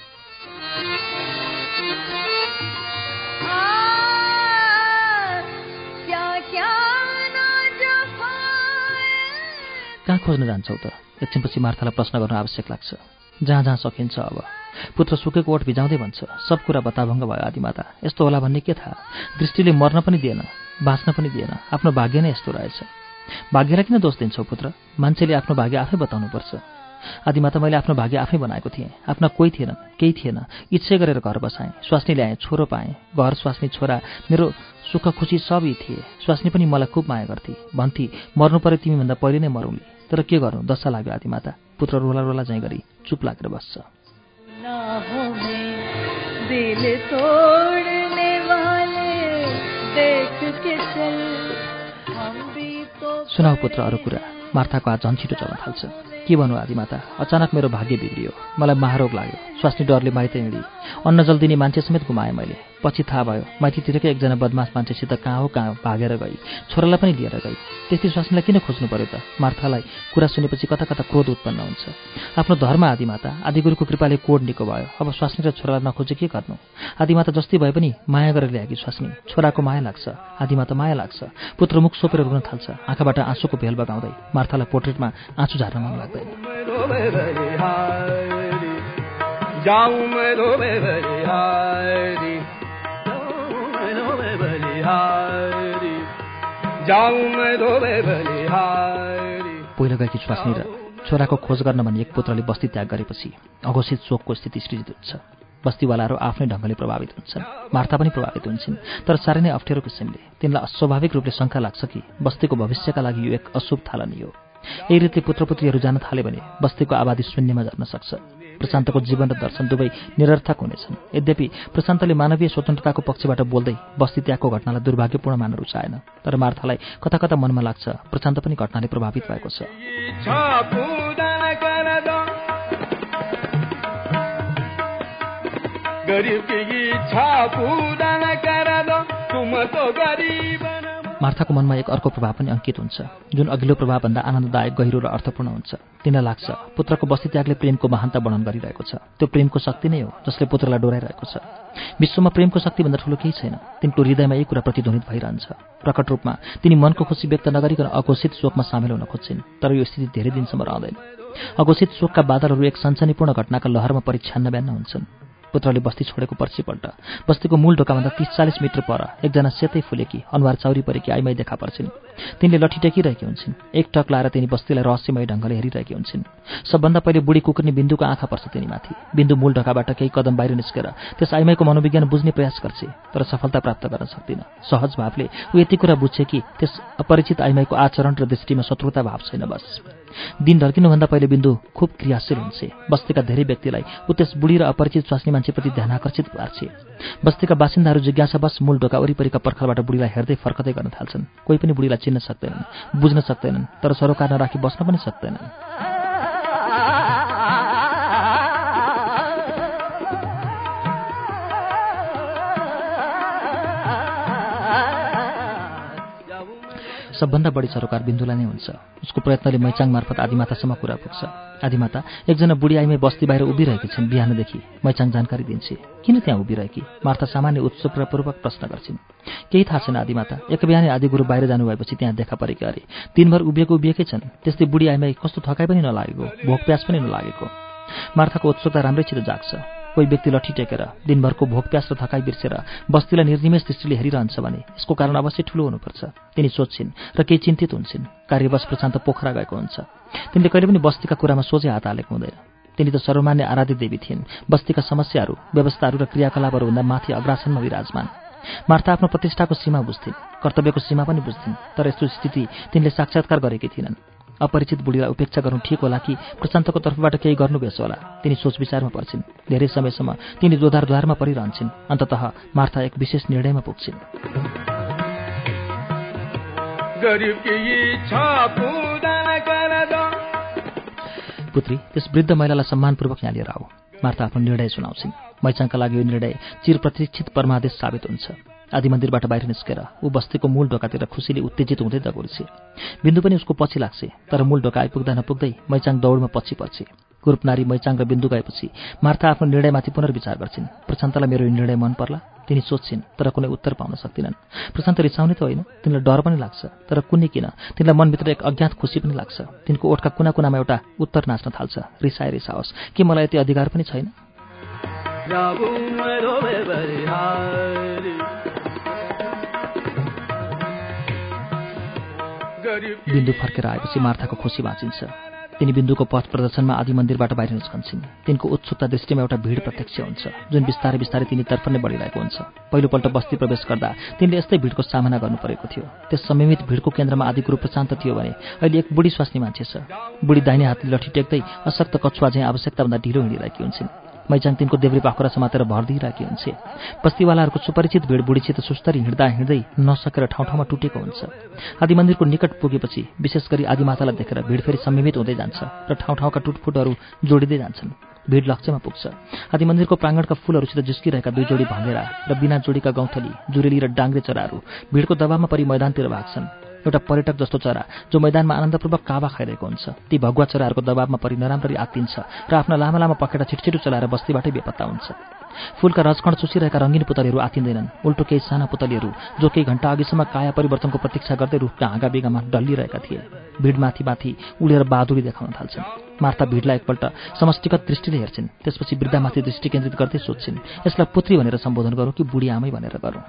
कहाँ खोज्न जान्छौ त? एकछिनपछि मार्थालाई प्रश्न गर्न आवश्यक लाग्छ। जहाँ जहाँ सकिन्छ। अब पुत्र सुकेको ओठ भिजाउँदै भन्छ, सब कुरा बताभङ्ग भयो आदिमाता। यस्तो होला भन्ने के थाहा? दृष्टिले मर्न पनि दिएन, बाँच्न पनि दिएन। आफ्नो भाग्य नै यस्तो रहेछ। भाग्यलाई किन दोष दिन्छौ पुत्र? मान्छेले आफ्नो भाग्य आफै बताउनुपर्छ। आदिमाता मैले आफ्नो भाग्य आफै बनाएको थिएँ। आफ्ना कोही थिएनन्, केही थिएन। इच्छा गरेर घर बसाएँ, स्वास्नी ल्याएँ, छोरो पाएँ। घर, स्वास्नी, छोरा, मेरो सुख खुसी सबै थिए। स्वास्नी पनि मलाई खुब माया गर्थे, भन्थे मर्नु पऱ्यो तिमीभन्दा पहिले नै मरौँली। तर के गर्नु, दशा लाग्यो आदिमाता। पुत्र रोला रोला चाहिँ गरी चुप लागेर बस्छ। दिल तोड़ने वाले देख के चल, हम भी तो सुनाऊ पुत्र अरू कुरा। मार्थाको हात झन् छिटो चल्न थाल्छ। के भन्नु आदिमाता, अचानक मेरो भाग्य बिग्रियो। मलाई महारोग लाग्यो। स्वास्नी डरले माइत हिँडी। अन्न जल दिने मान्छे समेत गुमाएँ मैले। पछि थाहा भयो माइतीतिरकै एकजना बदमास मान्छेसित कहाँ भागेर गई, छोरालाई पनि लिएर गई। त्यस्तै स्वास्नीलाई किन खोज्नु पर्यो त? मार्थालाई कुरा सुनेपछि कता कता क्रोध उत्पन्न हुन्छ। आफ्नो धर्म आदिमाता, आदिगुरुको कृपाले कोड निको भयो। अब स्वास्नी र छोरालाई नखोजे के गर्नु? आदिमाता जस्तै भए पनि माया गरेर ल्याएकी स्वास्नी। छोराको माया लाग्छ, आदिमाता माया लाग्छ। पुत्र मुख सोपेर रुन थाल्छ, आँखाबाट आँसुको भेल बगाउँदै। मार्थालाई पोर्ट्रेटमा आँसु झार्न मन लाग्दैन। पहिलो गएकी स्वास्नी र छोराको खोज गर्न भनी एक पुत्रले बस्ती त्याग गरेपछि अघोषित शोकको स्थिति सृजित हुन्छ। बस्तीवालाहरू आफ्नै ढङ्गले प्रभावित हुन्छन्। मार्था पनि प्रभावित हुन्छन्, तर साह्रै नै अप्ठ्यारो किसिमले। तिनलाई अस्वाभाविक रूपले शङ्का लाग्छ कि बस्तीको भविष्यका लागि यो एक अशुभ थालनी हो। यही रीतिले पुत्रपुत्रीहरू जान थाले भने बस्तीको आबादी शून्यमा झर्न सक्छ। प्रशान्तको जीवन र दर्शन दुवै निरर्थक हुनेछन्। यद्यपि प्रशान्तले मानवीय स्वतन्त्रताको पक्षबाट बोल्दै बस्ती त्यागको घटनालाई दुर्भाग्यपूर्ण मान रुचाएन। तर मार्थालाई कता कता मनमा लाग्छ प्रशान्त पनि घटनाले प्रभावित भएको छ। मार्थाको मनमा एक अर्को प्रभाव पनि अंकित हुन्छ, जुन अघिल्लो प्रभावभन्दा आनन्ददायक, गहिरो र अर्थपूर्ण हुन्छ। तिनलाई लाग्छ पुत्रको बस्ती त्यागले प्रेमको महानता वर्णन गरिरहेको छ। त्यो प्रेमको शक्ति नै हो जसले पुत्रलाई डोराइरहेको छ। विश्वमा प्रेमको शक्तिभन्दा ठूलो केही छैन। तिनको हृदयमा यही कुरा प्रतिध्वनित भइरहन्छ। प्रकट रूपमा तिनी मनको खुसी व्यक्त नगरिकन अघोषित शोकमा सामेल हुन खोज्छिन्, तर यो स्थिति धेरै दिनसम्म रहँदैन। अघोषित शोकका बादलहरू एक सनसनीपूर्ण घटनाका लहरमा परिछ्यान्न बिहान हुन्छन्। पुत्रले बस्ती छोडेको पर्सिपल्ट बस्तीको मूल ढोकाभन्दा 30-40 मिटर पर एकजना सेतै फुलेकी अनुहार चाउरी परेकी आइमाई देखा पर्छिन्। तिनले लठी टेकिरहेकी हुन्छन्। एक टक लाएर तिनी बस्तीलाई रहस्यमय ढङ्गले हेरिरहेकी हुन्छन्। सबभन्दा पहिले बुढी कुकुर्नी बिन्दुको आँखा पर्छ तिनीमाथि। बिन्दु मूल ढोकाबाट केही कदम बाहिर निस्केर त्यस आइमाईको मनोविज्ञान बुझ्ने प्रयास गर्छ, तर सफलता प्राप्त गर्न सक्दिन। सहज भावले ऊ यति कुरा बुझ्छ कि त्यस अपरिचित आइमाईको आचरण र दृष्टिमा शत्रुता भाव छैन। बस दिन ढल्किनुभन्दा पहिले बिन्दु खुब क्रियाशील हुन्छ। बस्तीका धेरै व्यक्तिलाई ऊ त्यस बुढी र अपरिचित स्वास्नी मान्छेप्रति ध्यान आकर्षित पार्छ। बस्तीका बासिन्दाहरू जिज्ञासावश मूल ढोका वरिपरिका पर्खालबाट बुढीलाई हेर्दै फर्कदै गर्न थाल्छन्। कोही पनि बुढीलाई चिन्न सक्दैनन्, बुझ्न सक्दैनन्, तर सरोकार नराखी बस्न पनि सक्दैनन्। सबभन्दा बढी सरोकार बिन्दुलाई नै हुन्छ। उसको प्रयत्नले मैचाङ मार्फत आदिमातासम्म कुरा पुग्छ। आदिमाता, एकजना बुढी आइमाई बस्ती बाहिर उभिरहेकी छिन्। बिहानदेखि मैचाङ जानकारी दिन्छे। किन त्यहाँ उभिरहेकी? मार्था सामान्य उत्सुकतापूर्वक प्रश्न गर्छिन्। केही थाहा छैन आदिमाता। एक बिहानै आदिगुरु बाहिर जानुभएपछि त्यहाँ देखा परेकी अरे। दिनभर उभिएकै छन्। त्यस्तै बुढी आइमाई कस्तो थकाइ पनि नलागेको, भोक प्यास पनि नलागेको। मार्थाको उत्सुकता राम्रै छिटो जाग्छ। कोही व्यक्ति लठी टेकेर दिनभरको भोक प्यास र थकाइ बिर्सेर बस्तीलाई निर्निमेष दृष्टिले हेरिरहन्छ भने यसको कारण अवश्य ठूलो हुनुपर्छ। तिनी सोच्छिन् र केही चिन्तित हुन्छन्। कार्यवश प्रशान्त पोखरा गएको हुन्छ। तिनले कहिले पनि बस्तीका कुरामा सोझै हात हालेको हुँदैन। तिनी त सर्वमान्य आराध्य देवी थिइन्। बस्तीका समस्याहरू, व्यवस्थाहरू र क्रियाकलापहरूभन्दा माथि अग्रासनमा विराजमान। मार्था आफ्नो प्रतिष्ठाको सीमा बुझ्थिन्, कर्तव्यको सीमा पनि बुझ्थिन्, तर यस्तो स्थिति तिनले साक्षात्कार गरेकी थिइनन्। अपरिचित बुढीलाई उपेक्षा गर्नु ठिक होला कि प्रशान्तको तर्फबाट केही गर्नु बेस होला? तिनी सोच विचारमा पर्छिन्। धेरै समयसम्म तिनी दोधारमा परिरहन्छन्। अन्ततः मार्था एक विशेष निर्णयमा पुग्छिन्। पुत्री, त्यस वृद्ध महिलालाई सम्मानपूर्वक यहाँ लिएर आऊ। मार्था आफ्नो निर्णय सुनाउँछिन्। मैचाङका लागि यो निर्णय चिरप्रतीक्षित परमादेश साबित हुन्छ। आदि मन्दिरबाट बाहिर निस्केर ऊ बस्तीको मूल ढोकातिर खुसीले उत्तेजित हुँदै दगुर्छ। बिन्दु पनि उसको पछि लाग्छ। तर मूल ढोका आइपुग्दा नपुग्दै मैचाङ दौडमा पछि पर्छ। कुरूपनारी मैचाङ र बिन्दु गएपछि मार्था आफ्नो निर्णयमाथि पुनर्विचार गर्छिन्। प्रशान्तलाई मेरो यो निर्णय मन पर्ला? तिनी सोच्छिन्, तर कुनै उत्तर पाउन सक्दिनन्। प्रशान्त रिसाउने त होइन, तिनलाई डर पनि लाग्छ, तर कुनै किन तिनलाई मनभित्र एक अज्ञात खुसी पनि लाग्छ। तिनको ओठका कुना कुनामा एउटा उत्तर नाच्न थाल्छ। रिसाओस् के मलाई यति अधिकार पनि छैन? बिन्दु फर्केर आएपछि मार्थाको खुसी बाँचिन्छ। तिनी बिन्दुको पथ प्रदर्शनमा आदि मन्दिरबाट बाहिर निस्कन्छन्। तिनको उत्सुकता दृष्टिमा एउटा भिड प्रत्यक्ष हुन्छ जुन बिस्तारै बिस्तारै तिनीतर्फ नै बढिरहेको हुन्छ। पहिलोपल्ट बस्ती प्रवेश गर्दा तिनले यस्तै भिडको सामना गर्नु परेको थियो। त्यस संयमित भिडको केन्द्रमा आदि गुरु प्रशान्त थियो भने अहिले एक बुढी स्वास्नी मान्छे छ। बुढी दाहिने हातले लठी टेक्दै अशक्त कछुवा झैँ आवश्यकताभन्दा ढिलो हिँडिरहेकी हुन्छन्। मैचाङ तिनको देब्रे पाखुरा समातेर भर दिइरहेकी हुन्छ। बस्तीवालाहरूको सुपरिचित भिड बुढीसित सुस्तरी हिँड्दा हिँड्दै नसकेर ठाउँ ठाउँमा टुटेको हुन्छ। आदि मन्दिरको निकट पुगेपछि विशेष गरी आदिमातालाई देखेर भिड फेरि संयमित हुँदै जान्छ र ठाउँ ठाउँका टुटफुटहरू जोडिँदै जान्छन्। भिड लक्ष्यमा पुग्छ। आदि मन्दिरको प्राङ्गणका फूलहरूसित जिस्किरहेका दुई जोडी भँगेरा र बिना जोडीका गौँथली, जुरेली र डाङ्ग्रे चराहरू भिडको दबावमा परि मैदानतिर भाग्छन्। एउटा पर्यटक जस्तो चरा जो मैदानमा आनन्दपूर्वक कावा खाइरहेको हुन्छ ती भगुवा चराहरूको दबावमा परि नराम्ररी आत्तिन्छ र आफ्ना लामा लामा पखेटा छिटछिटो चलाएर बस्तीबाटै बेपत्ता हुन्छ। फूलका रजकण चुसिरहेका रङ्गीन पुतलीहरू आत्तिँदैनन्। उल्टो केही साना पुतलीहरू जो केही घण्टा अघिसम्म काया परिवर्तनको प्रतीक्षा गर्दै रुखका हाँगाबेगामा डल्लिरहेका थिए भिड माथि माथि उडेर बहादुरी देखाउन थाल्छन्। मार्था भिडलाई एकपल्ट समष्टिगत दृष्टिले हेर्छिन्। त्यसपछि वृद्धामाथि दृष्टि केन्द्रित गर्दै सोध्छिन्, यसलाई पुत्री भनेर सम्बोधन गरौँ कि बुढी आमै भनेर गरौँ?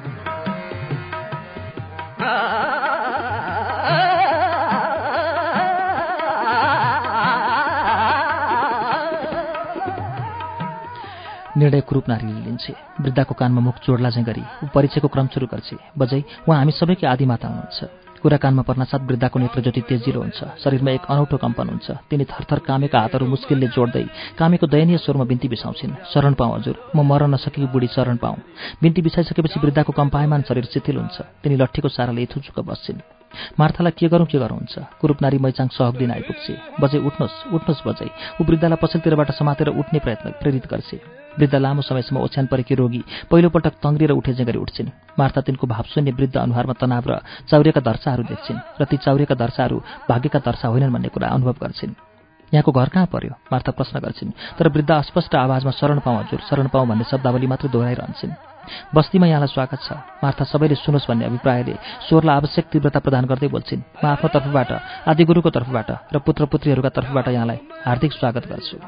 निर्णय कुरूप नारीले लिन्छे। वृद्धाको कानमा मुख जोड्ला चाहिँ गरी ऊ परिचयको क्रम सुरु गर्छे। बजै उहाँ हामी सबैकी आदिमाता हुनुहुन्छ। कुरा कानमा पर्नासाथ वृद्धाको नेत्रज्योति तेजिलो हुन्छ। शरीरमा एक अनौठो कम्पन हुन्छ। तिनी थरथर कामेका हातहरू मुस्किलले जोड्दै कामेको दयनीय स्वरमा बिन्ती बिसाउँछिन्, शरण पाऊँ हजुर, म मर्न नसकेकी बुढी शरण पाऊँ। बिन्ती बिसाइसकेपछि वृद्धाको कम्पायमान शरीर शिथिल हुन्छ। तिनी लट्ठीको साराले इथुचुक बस्छिन्। मार्थालाई के गरौँ हुन्छ। कुरूप नारी मैचाङ सहग दिन आइपुग्छे। बजै उठ्नुहोस् बजै। ऊ वृद्धालाई पछिल्लोतिरबाट समातेर उठ्ने प्रेरित गर्छे। वृद्ध लामो समयसम्म ओछ्यान परेकी रोगी पहिलोपटक तङ्ग्रिएर उठेजे गरी उठ्छिन्। मार्था तिनको भावशून्य वृद्ध अनुहारमा तनाव र चाउरिएका दर्शाहरू देख्छिन् र ती चाउरिएका दर्शाहरू भाग्यका दर्शा होइनन् भन्ने कुरा अनुभव गर्छिन्। यहाँको घर कहाँ पर्यो? मार्था प्रश्न गर्छिन्। तर वृद्ध अस्पष्ट आवाजमा शरण पाऊँ हजुर, शरण पाऊँ भन्ने शब्दावली मात्र दोहोऱ्याइरहन्छन्। बस्तीमा यहाँलाई स्वागत छ। मार्था सबैले सुनोस् भन्ने अभिप्रायले स्वरलाई आवश्यक तीव्रता प्रदान गर्दै बोल्छिन्। म आफ्नो तर्फबाट, आदिगुरुको तर्फबाट र पुत्र पुत्रीहरूका तर्फबाट यहाँलाई हार्दिक स्वागत गर्छु।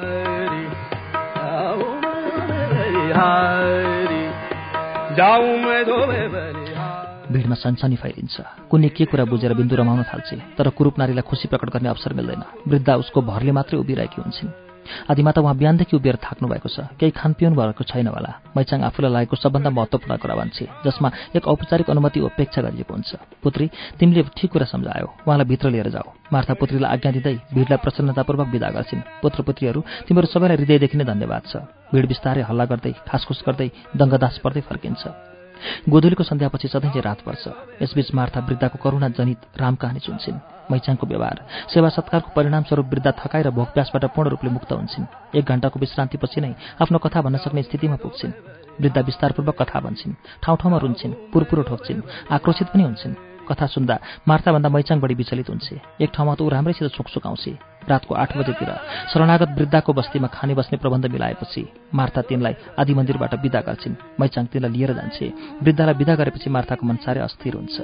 भिडमा सनसनी फैलिन्छ। कुनै के कुरा बुझेर बिन्दु रमाउन थाल्छे, तर कुरूप नारीलाई खुसी प्रकट गर्ने अवसर मिल्दैन। वृद्धा उसको भरले मात्रै उभिरहेकी हुन्छन्। आदिमाता उहाँ बिहानदेखि उभिएर थाक्नु भएको छ। केही खानपिउन भएको छैन होला। मैचाङ आफूलाई लागेको सबभन्दा महत्त्वपूर्ण कुरा भन्छे, जसमा एक औपचारिक अनुमति अपेक्षा गरिएको हुन्छ। पुत्री, तिमीले ठिक कुरा सम्झायौ, उहाँलाई भित्र लिएर जाऊ। मार्था पुत्रीलाई आज्ञा दिँदै भिडलाई प्रसन्नतापूर्वक विदा गर्छिन्। पुत्र पुत्रीहरू, तिमीहरू सबैलाई हृदयदेखि नै धन्यवाद छ। भिड बिस्तारै हल्ला गर्दै खासखुस गर्दै दङ्गदास पर्दै फर्किन्छ। गोधुलीको सन्ध्यापछि सधैँ चाहिँ रात पर्छ। यसबीच मार्था वृद्धाको करुणा जनित राम कहानी सुन्छिन्। मैचाङको व्यवहार, सेवा सत्कारको परिणामस्वरूप वृद्धा थकाइ र भोकप्यासबाट पूर्ण रूपले मुक्त हुन्छन्। 1 घण्टाको विश्रान्तिपछि नै आफ्नो कथा भन्न सक्ने स्थितिमा पुग्छिन्। वृद्धा विस्तारपूर्वक कथा भन्छन्, ठाउँ ठाउँमा रुन्छन्, पुरपुरो ठोक्छिन्, आक्रोशित पनि हुन्छन्। कथा सुन्दा मार्थाभन्दा मैचाङ बढी विचलित हुन्छे। एक ठाउँमा त ऊ राम्रैसित सुकसुकाउँछे। रातको 8 बजेतिर शरणागत वृद्धाको बस्तीमा खाने बस्ने प्रबन्ध मिलाएपछि मार्था तिनलाई आदि मन्दिरबाट विदा गर्छिन्। मैचाङ तिनलाई लिएर जान्छे। वृद्धालाई विदा गरेपछि मार्थाको मन साह्रै अस्थिर हुन्छ।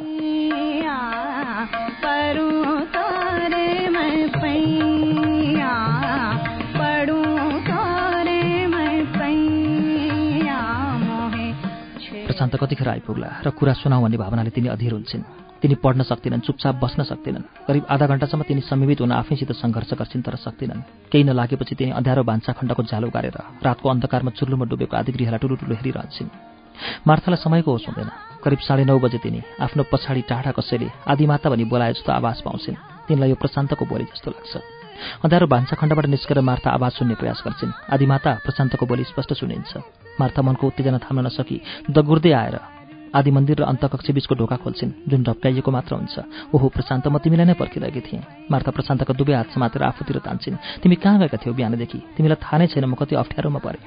प्रशान्त कतिखेर आइपुग्ला र कुरा सुनाऊ भन्ने भावनाले तिनी अधीर हुन्छन्। तिनी पढ्न सक्दिनन्, चुपचाप बस्न सक्दिनन्। करिब आधा घण्टासम्म तिनी संयमित हुन आफैसित सङ्घर्ष गर्छिन्, तर सक्दिनन्। केही नलागेपछि तिनी अँध्यारो भान्साखण्डको झ्यालो गारेर रातको अन्धकारमा चुल्लुमा डुबेको आदिगृहलाई टुलुटुलु हेरिरहन्छन्। मार्थालाई समयको होस हुँदैन। करिब 9:30 बजे तिनी आफ्नो पछाडि टाढा कसैले आदिमाता भनी बोलाए जस्तो आवाज पाउँछिन्। तिनलाई यो प्रशान्तको बोली जस्तो लाग्छ। अँध्यारो भान्साखण्डबाट निस्केर मार्था आवाज सुन्ने प्रयास गर्छिन्। आदिमाता, प्रशान्तको बोली स्पष्ट सुनिन्छ। मार्था मनको उत्तेजना थाम्न नसकी दगुर्दै आएर आदि मन्दिर र अन्तकक्ष बीचको ढोका खोल्छिन्, जुन ढप्काइएको मात्र हुन्छ। ओहो प्रशान्त, म तिमीलाई नै पर्खिरहेकी थिएँ। मार्था प्रशान्तका दुवै हात समातेर आफूतिर तान्छिन्। तिमी कहाँ गएका थियौ बिहानदेखि? तिमीलाई थाहा नै छैन म कति अप्ठ्यारोमा परेँ।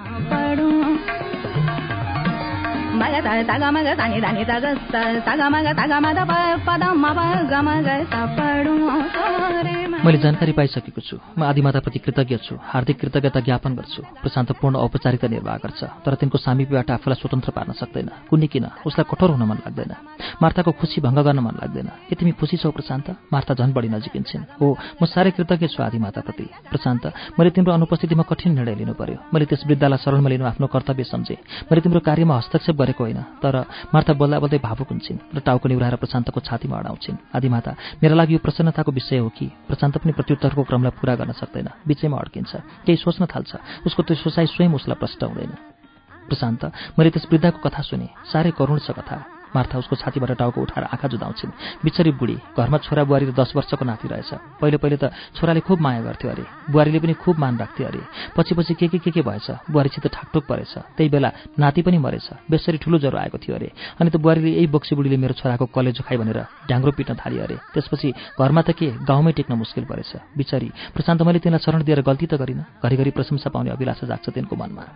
मैले जानकारी पाइसकेको छु। म आदिमाताप्रति कृतज्ञ छु। हार्दिक कृतज्ञता ज्ञापन गर्छु। प्रशान्त पूर्ण औपचारिकता निर्वाह गर्छ, तर तिनको सामिप्यबाट आफूलाई स्वतन्त्र पार्न सक्दैन। कुनै किन उसलाई कठोर हुन मन लाग्दैन। मार्थाको खुसी भङ्ग गर्न मन लाग्दैन। के तिमी खुसी छौ प्रशान्त? मार्था झन् बढी नजिकिन्छन्। हो, म साह्रै कृतज्ञ छु आदिमाताप्रति। प्रशान्त, मैले तिम्रो अनुपस्थितिमा कठिन निर्णय लिनु पर्यो। मैले त्यस वृद्धालाई शरणमा लिनु आफ्नो कर्तव्य सम्झेँ। मैले तिम्रो कार्यमा हस्तक्षेप गरेको होइन। हुँदैन, तर मार्था बोल्दा बोल्दै भावुक हुन्छन् र टाउको निहुराएर प्रशान्तको छातीमा अडाउँछिन्। आदिमाता, मेरा लागि यो प्रसन्नताको विषय हो कि? प्रशान्त पनि प्रत्युत्तरको क्रमलाई पूरा गर्न सक्दैन, बिचैमा अड्किन्छ, केही सोच्न थाल्छ। उसको त्यो सोचाइ स्वयं उसलाई प्रष्ट हुँदैन। प्रशान्त, मैले त्यस वृद्धाको कथा सुने, साह्रै करुण छ कथा। मार्था उसको छातीबाट टाउको उठाएर आँखा जुदाउँछिन्। बिचरी बुढी, घरमा छोरा बुहारी र 10 वर्षको नाति रहेछ। पहिले त छोराले खुब माया गर्थ्यो अरे, बुहारीले पनि खुब मान राख्थ्यो अरे। पछि के भएछ, बुहारीसित ठाकठुक परेछ। त्यही बेला नाति पनि मरेछ, बेसरी ठुलो ज्वरो आएको थियो अरे। अनि त बुहारीले यही बोक्सी बुढीले मेरो छोराको कलेजो खाइ भनेर ढ्याङ्ग्रो पिट्न थाली अरे। त्यसपछि घरमा त के, गाउँमै टेक्न मुस्किल परेछ। बिचरी प्रशान्त, मैले तिनलाई शरण दिएर गल्ती त गरिनँ। घरिघरि प्रशंसा पाउने अभिलाषा जाग्छ तिनको मनमा।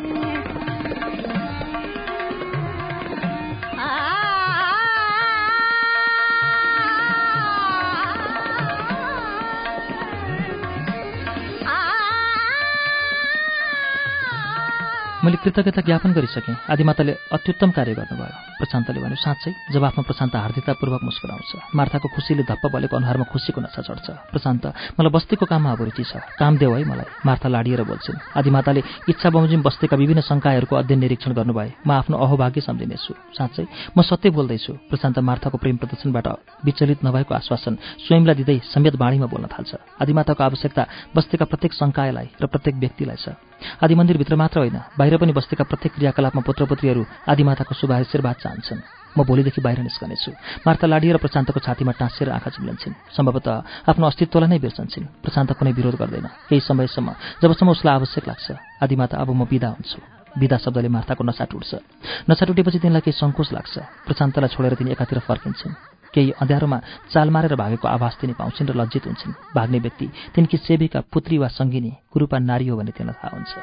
मैले कृतज्ञता ज्ञापन गरिसकेँ। आदिमाताले अत्युत्तम कार्य गर्नुभयो, प्रशान्तले भन्यो। साँच्चै? जवाफमा प्रशान्त हार्दितापूर्वक मुस्कुराउँछ। मार्थाको खुसीले धप्प बलेको अनुहारमा खुसीको नशा चढ्छ। प्रशान्त, मलाई बस्तीको काममा अभिरुचि छ, काम देऊ है मलाई, मार्था लाडिएर बोल्छिन्। आदिमाताले इच्छा बमोजिम बस्तीका विभिन्न शङ्काहरूको अध्ययन निरीक्षण गर्नुभए म आफ्नो अहोभाग्य सम्झिनेछु। साँच्चै? म सत्य बोल्दैछु। प्रशान्त मार्थाको प्रेम प्रदर्शनबाट विचलित नभएको आश्वासन स्वयंलाई दिँदै संयत बाणीमा बोल्न थाल्छ। आदिमाताको आवश्यकता बस्तीका प्रत्येक शङ्कालाई र प्रत्येक व्यक्तिलाई छ। आदि मन्दिरभित्र मात्र होइन, बाहिर पनि बस्तीका प्रत्येक क्रियाकलापमा पुत्रपुत्रीहरू आदिमाताको शुभ आशीर्वाद चाहन्छन्। म भोलिदेखि बाहिर निस्कनेछु। मार्था लाडिएर प्रशान्तको छातीमा टाँसेर आँखा चिम्लिन्छन्। सम्भवतः आफ्नो अस्तित्वलाई नै बिर्सन्छन्। प्रशान्त कुनै विरोध गर्दैन, केही समयसम्म, जबसम्म उसलाई आवश्यक लाग्छ। आदिमाता, अब म बिदा हुन्छु। बिदा शब्दले मार्थाको नसा टुट्छ। नसा टुटेपछि तिनलाई केही सङ्कोच लाग्छ। प्रशान्तलाई छोडेर तिनी एकातिर फर्किन्छन्। केही अँध्यारोमा चाल मारेर भागेको आभास तिनी पाउँछिन् र लज्जित हुन्छन्। भाग्ने व्यक्ति तिनकी सेविका, पुत्री वा सङ्गिनी, कुरूपा नारी हो भन्ने तिनलाई थाहा हुन्छ।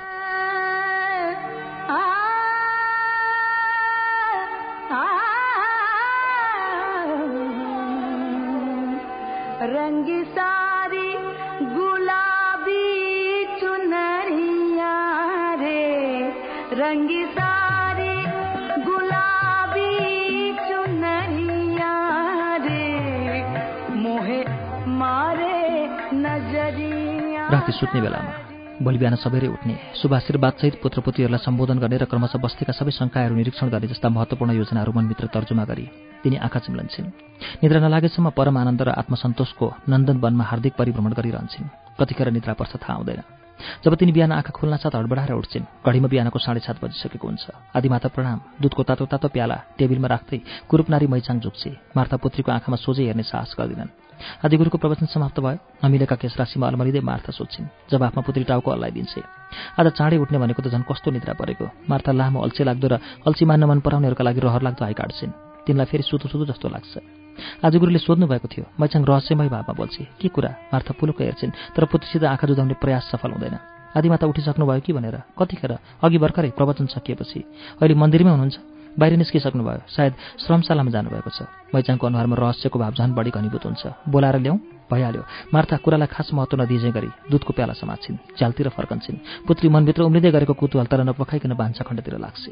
रंगी सारी गुलाबी चुनरिया रे, रंगी सारी गुलाबी चुनरिया रे, मोहे मारे नजरिया। राति सुत्ने बेलामा भोलि बिहान सबेरै उठ्ने, शुभ आशीर्वादसहित पुत्रपुत्रीहरूलाई सम्बोधन गर्ने र क्रमशः बस्तीका सबै शङ्काहरू निरीक्षण गर्ने जस्ता महत्त्वपूर्ण योजनाहरू मनभित्र तर्जुमा गरी तिनी आँखा चिम्लन्छन्। निद्रा नलागेसम्म परम आनन्द र आत्मसन्तोषको नन्दन वनमा हार्दिक परिभ्रमण गरिरहन्छन्। कतिखेर निद्रा पर्छ थाहा हुँदैन। जब तिनी बिहान आँखा खुल्न साथ हडबडाएर उठ्छिन्। घडीमा बिहानको 7:30 बजिसकेको हुन्छ। आदिमाता प्रणाम। दुधको तातो तातो प्याला टेबिलमा राख्दै कुरूप नारी मैचाङ झुक्छे। मार्था पुत्रीको आँखामा सोझै हेर्ने साहस गर्दिनन्। आदिगुरुको प्रवचन समाप्त भयो। नमिलेका केशराशिमा अलमलिँदै मार्था सोध्छिन्। जवाफमा पुत्री टाउको हल्लाइदिन्छे। आज चाँडै उठ्ने भनेको त झन् कस्तो निद्रा परेको। मार्था लामो अल्छे लाग्दो र अल्छी मान्न मन पराउनेहरूका लागि रहर लाग्दो हाइ काट्छिन्। तिनलाई फेरि सुतो जस्तो लाग्छ। आदिगुरुले सोध्नु भएको थियो। मैचाङ रहस्यमय भावमा बोल्छे। के कुरा? मार्था पुलुक हेर्छिन्, तर पुत्रीसित आँखा जुदाउने प्रयास सफल हुँदैन। आदिमाता उठिसक्नुभयो कि भनेर। कतिखेर? अघि भर्खरै, प्रवचन सकिएपछि। अहिले मन्दिरमै हुनुहुन्छ? बाहिर निस्किसक्नुभयो, सायद श्रमशालामा जानुभएको छ। मैचाङको अनुहारमा रहस्यको भाव झन् बढी घनीभूत हुन्छ। बोलाएर ल्याउँ? भइहाल्यो। मार्था कुरालाई खास महत्त्व नदिजे गरी दुधको प्याला समात्छिन्, झ्यालतिर फर्कन्छन्। पुत्री मनभित्र उम्लिँदै गरेको कुतूहल तर नपखाइकन भान्सा खण्डतिर लाग्छे।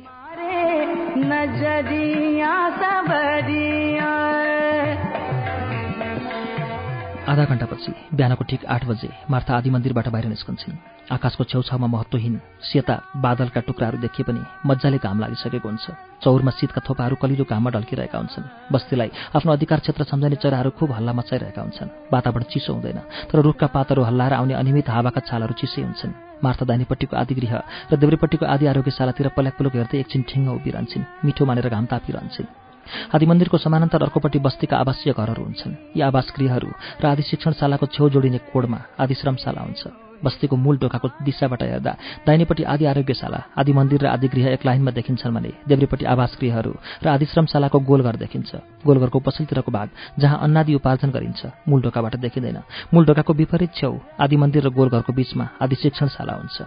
आधा घण्टापछि बिहानको ठिक 8 बजे मार्था आदि मन्दिरबाट बाहिर निस्कन्छन्। आकाशको छेउछाउमा महत्त्वहीन सेता बादलका टुक्राहरू देखिए पनि मजाले घाम लागिसकेको हुन्छ। चौरमा शीतका थोपाहरू कलिलो घाममा ढल्किरहेका हुन्छन्। बस्तीलाई आफ्नो अधिकार क्षेत्र सम्झने चराहरू खुब हल्ला मचाइरहेका हुन्छन्। वातावरण चिसो हुँदैन, तर रुखका पातहरू हल्लाएर आउने अनियमित हावाका छालहरू चिसै हुन्छन्। मार्था दाहिनेपट्टिको आदिगृह र देब्रेपट्टिको आदि आरोग्यशालातिर पल्याकपुलुक हेर्दै एकछिन ठिङ्ग उभिरहन्छन्। मिठो मानेर घाम तापिरहन्छन्। आदि मन्दिरको समानान्तर अर्कोपट्टि बस्तीका आवासीय घरहरू हुन्छन्। यी आवास गृहहरू र आदि शिक्षणशालाको छेउ जोडिने कोडमा आदि श्रमशाला हुन्छ। बस्तीको मूल ढोकाको दिशाबाट हेर्दा दाहिनेपट्टि आदि आरोग्यशाला, आदि मन्दिर र आदि गृह एक लाइनमा देखिन्छन् भने देब्रेपट्टि आवास गृहहरू र आदि श्रमशालाको गोलघर देखिन्छ। गोलघरको पछिल्लोतिरको भाग जहाँ अन्नादि उपार्जन गरिन्छ मूल ढोकाबाट देखिँदैन। मूल ढोकाको विपरीत छेउ आदि मन्दिर र गोलघरको बीचमा आदि शिक्षणशाला हुन्छ।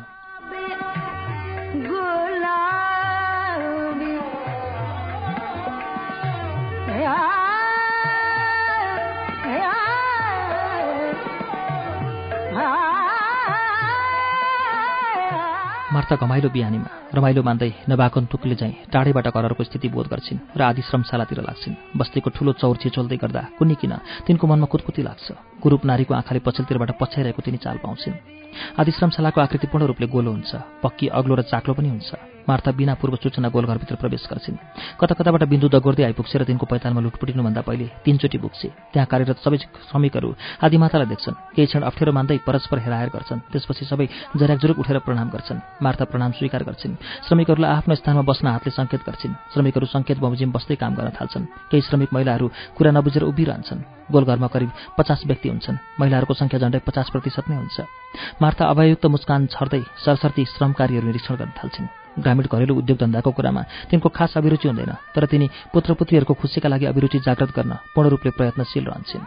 मार्था घमाइलो बिहानीमा रमाइलो मान्दै नबाकन्तुकले झैँ टाढैबाट घरहरूको स्थिति बोध गर्छिन् र आदि श्रमशालातिर लाग्छिन्। बस्तीको ठूलो चौर छिचोल्दै गर्दा कुन्नी किन तिनको मनमा कुतकुती लाग्छ। कुरूप नारीको आँखाले पछिल्लोतिरबाट पछ्याइरहेको तिनी चाल पाउँछिन्। आदि श्रमशालाको आकृति पूर्ण रूपले गोलो हुन्छ, पक्की अग्लो र चाक्लो पनि हुन्छ। मार्था बिना पूर्व सूचना गोलघरभित्र प्रवेश गर्छिन्। कता कताबाट बिन्दु दगोर्दै आइपुग्छे र तिनको पैतालमा लुटपुटिनुभन्दा पहिले 3 चोटि पुग्छे। त्यहाँ कार्यरत सबै श्रमिकहरू आदिमातालाई देख्छन्। केही क्षण अप्ठ्यारो मान्दै परस्पर हेराहेर गर्छन्। त्यसपछि सबै जर्याकजुरुक उठेर प्रणाम गर्छन्। मार्था प्रणाम स्वीकार गर्छिन्। श्रमिकहरूलाई आफ्नो स्थानमा बस्न हातले सङ्केत गर्छिन्। श्रमिकहरू सङ्केत बमोजिम बस्दै काम गर्न थाल्छन्। केही श्रमिक महिलाहरू कुरा नबुझेर उभिरहन्छन्। गोलघरमा करिब 50 व्यक्ति हुन्छन्। महिलाहरूको सङ्ख्या झन्डै 50% नै हुन्छ। मार्था अभययुक्त मुस्कान छर्दै सरसर्ती श्रमकारीहरू निरीक्षण गर्न थाल्छिन्। ग्रामीण घरेलु उद्योग धन्दाको कुरामा तिनको खास अभिरुचि हुँदैन, तर तिनी पुत्रपुत्रीहरूको खुसीका लागि अभिरुचि जागृत गर्न पूर्ण रूपले प्रयत्नशील रहन्छन्।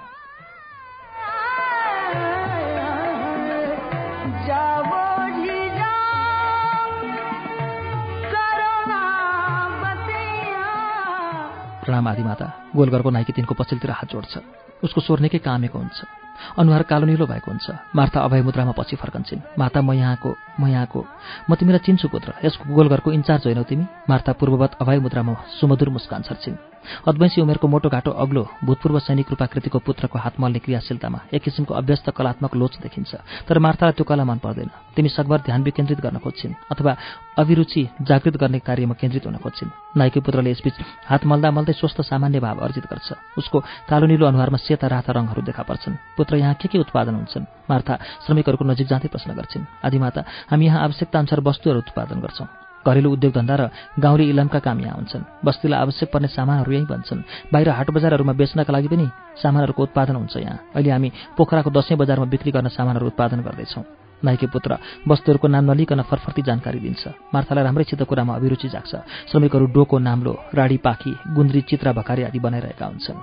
प्रणाम आदिमाता। गोलघरको नाइकी तिनको पछिल्तिर हात जोड्छ। उसको स्वर निकै कामेको हुन्छ। अनुहार कालो निलो भएको हुन्छ। मार्था अभय मुद्रामा पछि फर्कन्छन्। माता म तिमीलाई चिन्छु पुत्र। यसको गोलघरको इन्चार्ज होइनौ तिमी? मार्था पूर्ववत अभय मुद्रामा सुमधुर मुस्कान छर्छिन्। अद्वैंशी उमेरको मोटो घाटो अग्लो भूतपूर्व सैनिक रूपाकृतिको पुत्रको हात मल्ने क्रियाशीलतामा एक किसिमको अभ्यस्त कलात्मक लोच देखिन्छ। तर मार्तालाई त्यो कला मन पर्दैन। तिमी सकभर ध्यान विकेन्द्रित गर्न खोज्छिन् अथवा अभिरुचि जागृत गर्ने कार्यमा केन्द्रित हुन खोज्छिन्। नाइकी पुत्रले यसबीच हात मल्दा मल्दै स्वस्थ सामान्य भाव अर्जित गर्छ। उसको कालो निलो अनुहारमा सेता राता रङहरू देखा पर्छन्। पुत्र यहाँ के उत्पादन हुन्छन्? मार्था श्रमिकहरूको नजिक जाँदै प्रश्न गर्छिन्। आदिमाता, हामी यहाँ आवश्यकता अनुसार वस्तुहरू उत्पादन गर्छौँ। घरेलु उद्योग धन्दा र गाउँले इलामका काम यहाँ हुन्छन्। बस्तीलाई आवश्यक पर्ने सामानहरू यहीँ बन्छन्। बाहिर हाट बजारहरूमा बेच्नका लागि पनि सामानहरूको उत्पादन हुन्छ यहाँ। अहिले हामी पोखराको 10औं बजारमा बिक्री गर्न सामानहरू उत्पादन गर्दैछौँ। नाइके पुत्र वस्तुहरूको नाम नलिकन फरफर्ती जानकारी दिन्छ। मार्थालाई राम्रैसित कुरामा अभिरुचि जाग्छ। श्रमिकहरू डोको, नाम्लो, राडी पाखी, गुन्द्री, चित्रा भकारी आदि बनाइरहेका हुन्छन्।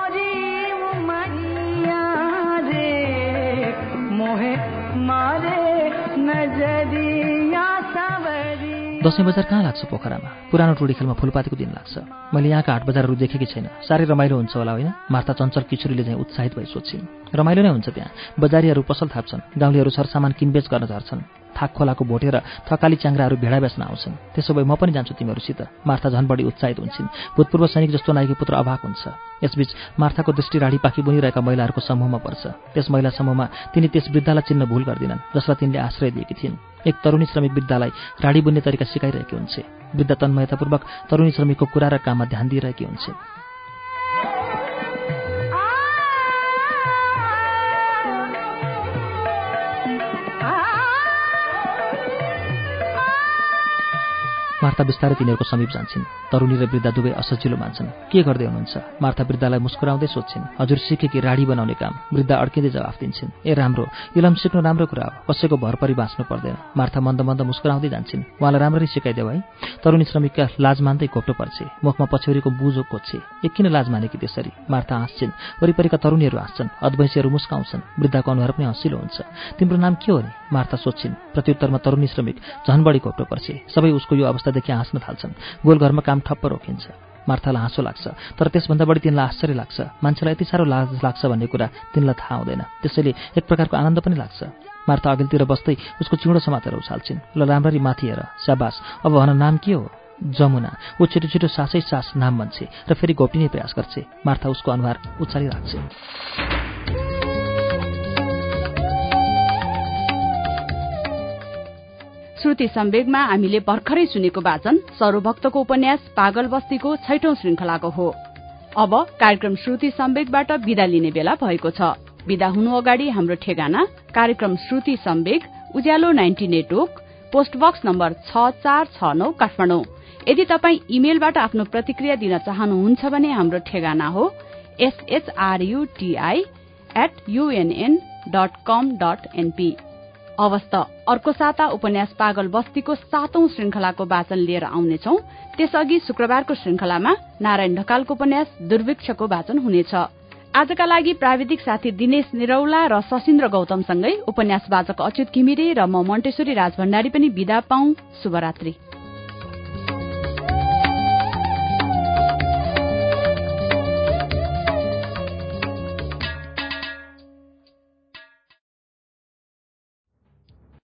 दसैँ बजार कहाँ लाग्छ? पोखरामा। पुरानो टोडी खेलमा फुलपातीको दिन लाग्छ। मैले यहाँका हाट बजारहरू देखेकी छैन। साह्रै रमाइलो हुन्छ होला होइन? मार्था चञ्चल किशोरीले चाहिँ उत्साहित भई सोध्छिन्। रमाइलो नै हुन्छ त्यहाँ। बजारीहरू पसल थाप्छन्। गाउँलेहरू सरसामान किनबेच गर्न झर्छन्। थाक खोलाको भोटे र थकाली च्याङ्ग्राहरू भेडा बेच्न आउँछन्। त्यसो भए म पनि जान्छु तिमीहरूसित। मार्था झन् बढी उत्साहित हुन्छन्। भूतपूर्व सैनिक जस्तो नाइकी पुत्र अभाग हुन्छ। यसबीच मार्थाको दृष्टि राडी पाखी बुनिरहेका महिलाहरूको समूहमा पर्छ। त्यस महिला समूहमा तिनी त्यस वृद्धालाई चिन्न भूल गर्दिनन् जसलाई तिनले आश्रय दिएकी थिइन्। एक तरुणी श्रमिक वृद्धालाई राडी बुन्ने तरिका सिकाइरहेकी हुन्छ। वृद्ध तन्मयतापूर्वक तरुणी श्रमिकको कुरा र काममा ध्यान दिइरहेकी हुन्छ। मार्था बिस्तारै तिनीहरूको समीप जान्छन्। तरुणी र वृद्धा दुवै असजिलो मान्छन्। के गर्दै हुनुहुन्छ? मार्था वृद्धालाई मुस्कुराउँदै सोध्छिन्। हजुर सिकेकी राडी बनाउने काम। वृद्धा अड्किँदै जवाफ दिन्छन्। ए राम्रो, इलम सिक्नु राम्रो कुरा हो। कसैको भर परि बाँच्नु पर्दैन। मार्था मन्द मन्द मुस्कुराउँदै जान्छन्। उहाँलाई राम्ररी सिकाइदेऊ है। तरुणी श्रमिकका लाज मान्दै घोप्टो पर्छे। मुखमा पछ्यौरीको बुझो खोज्छे। ए किन लाज मानेकी त्यसरी? मार्था हाँस्छिन्। वरिपरिका तरुणीहरू हाँस्छन्। अद्वैंशीहरू मुस्काउँछन्। वृद्धाको अनुहार पनि हँसिलो हुन्छ। तिम्रो नाम के हो नि? मार्था सोध्छिन्। प्रत्युत्तरमा तरुणी श्रमिक झन् बढी घोप्टो पर्छे। सबै उसको यो अवस्थादेखि हाँस्न थाल्छन्। गोलघरमा काम ठप्प रोकिन्छ। मार्थालाई हाँसो लाग्छ, तर त्यसभन्दा बढी तिनलाई आश्चर्य लाग्छ। मान्छेलाई यति साह्रो लाज लाग्छ भन्ने कुरा तिनलाई थाहा हुँदैन। त्यसैले एक प्रकारको आनन्द पनि लाग्छ। मार्था अघिल्तिर बस्दै उसको चिउँडो समातेर उछाल्छिन्। ल राम्ररी माथि हेर। स्याबास। अब भन नाम के हो? जमुना। ऊ छिटो छिटो सासै सास नाम भन्छे र फेरि घोप्टिने प्रयास गर्छे। मार्था उसको अनुहार उचालिराख्छे। श्रुति सम्वेगमा हामीले भर्खरै सुनेको वाचन सरोभक्तको उपन्यास पागल बस्तीको 6औं श्रृंखलाको हो। अब कार्यक्रम श्रुति सम्वेगबाट विदा लिने बेला भएको छ। विदा हुनु अगाडि हाम्रो ठेगाना कार्यक्रम Shruti Samveg, Ujyalo 90 network, post box number 6469 Kathmandu. यदि तपाई इमेलबाट आफ्नो प्रतिक्रिया दिन चाहनुहुन्छ भने हाम्रो ठेगाना हो shruti@unn.com.np। अवस्त अर्को साता उपन्यास पागल बस्तीको 7औं श्रृंखलाको वाचन लिएर आउनेछौं। त्यसअघि शुक्रबारको श्रृंखलामा नारायण ढकालको उपन्यास दुर्भिक्षको वाचन हुनेछ। आजका लागि प्राविधिक साथी दिनेश निरौला र सशिन्द्र गौतमसँगै उपन्यास वाचक अच्युत घिमिरे र म मन्टेश्वरी राजभण्डारी पनि विदा पाऊ। शुभरात्रि।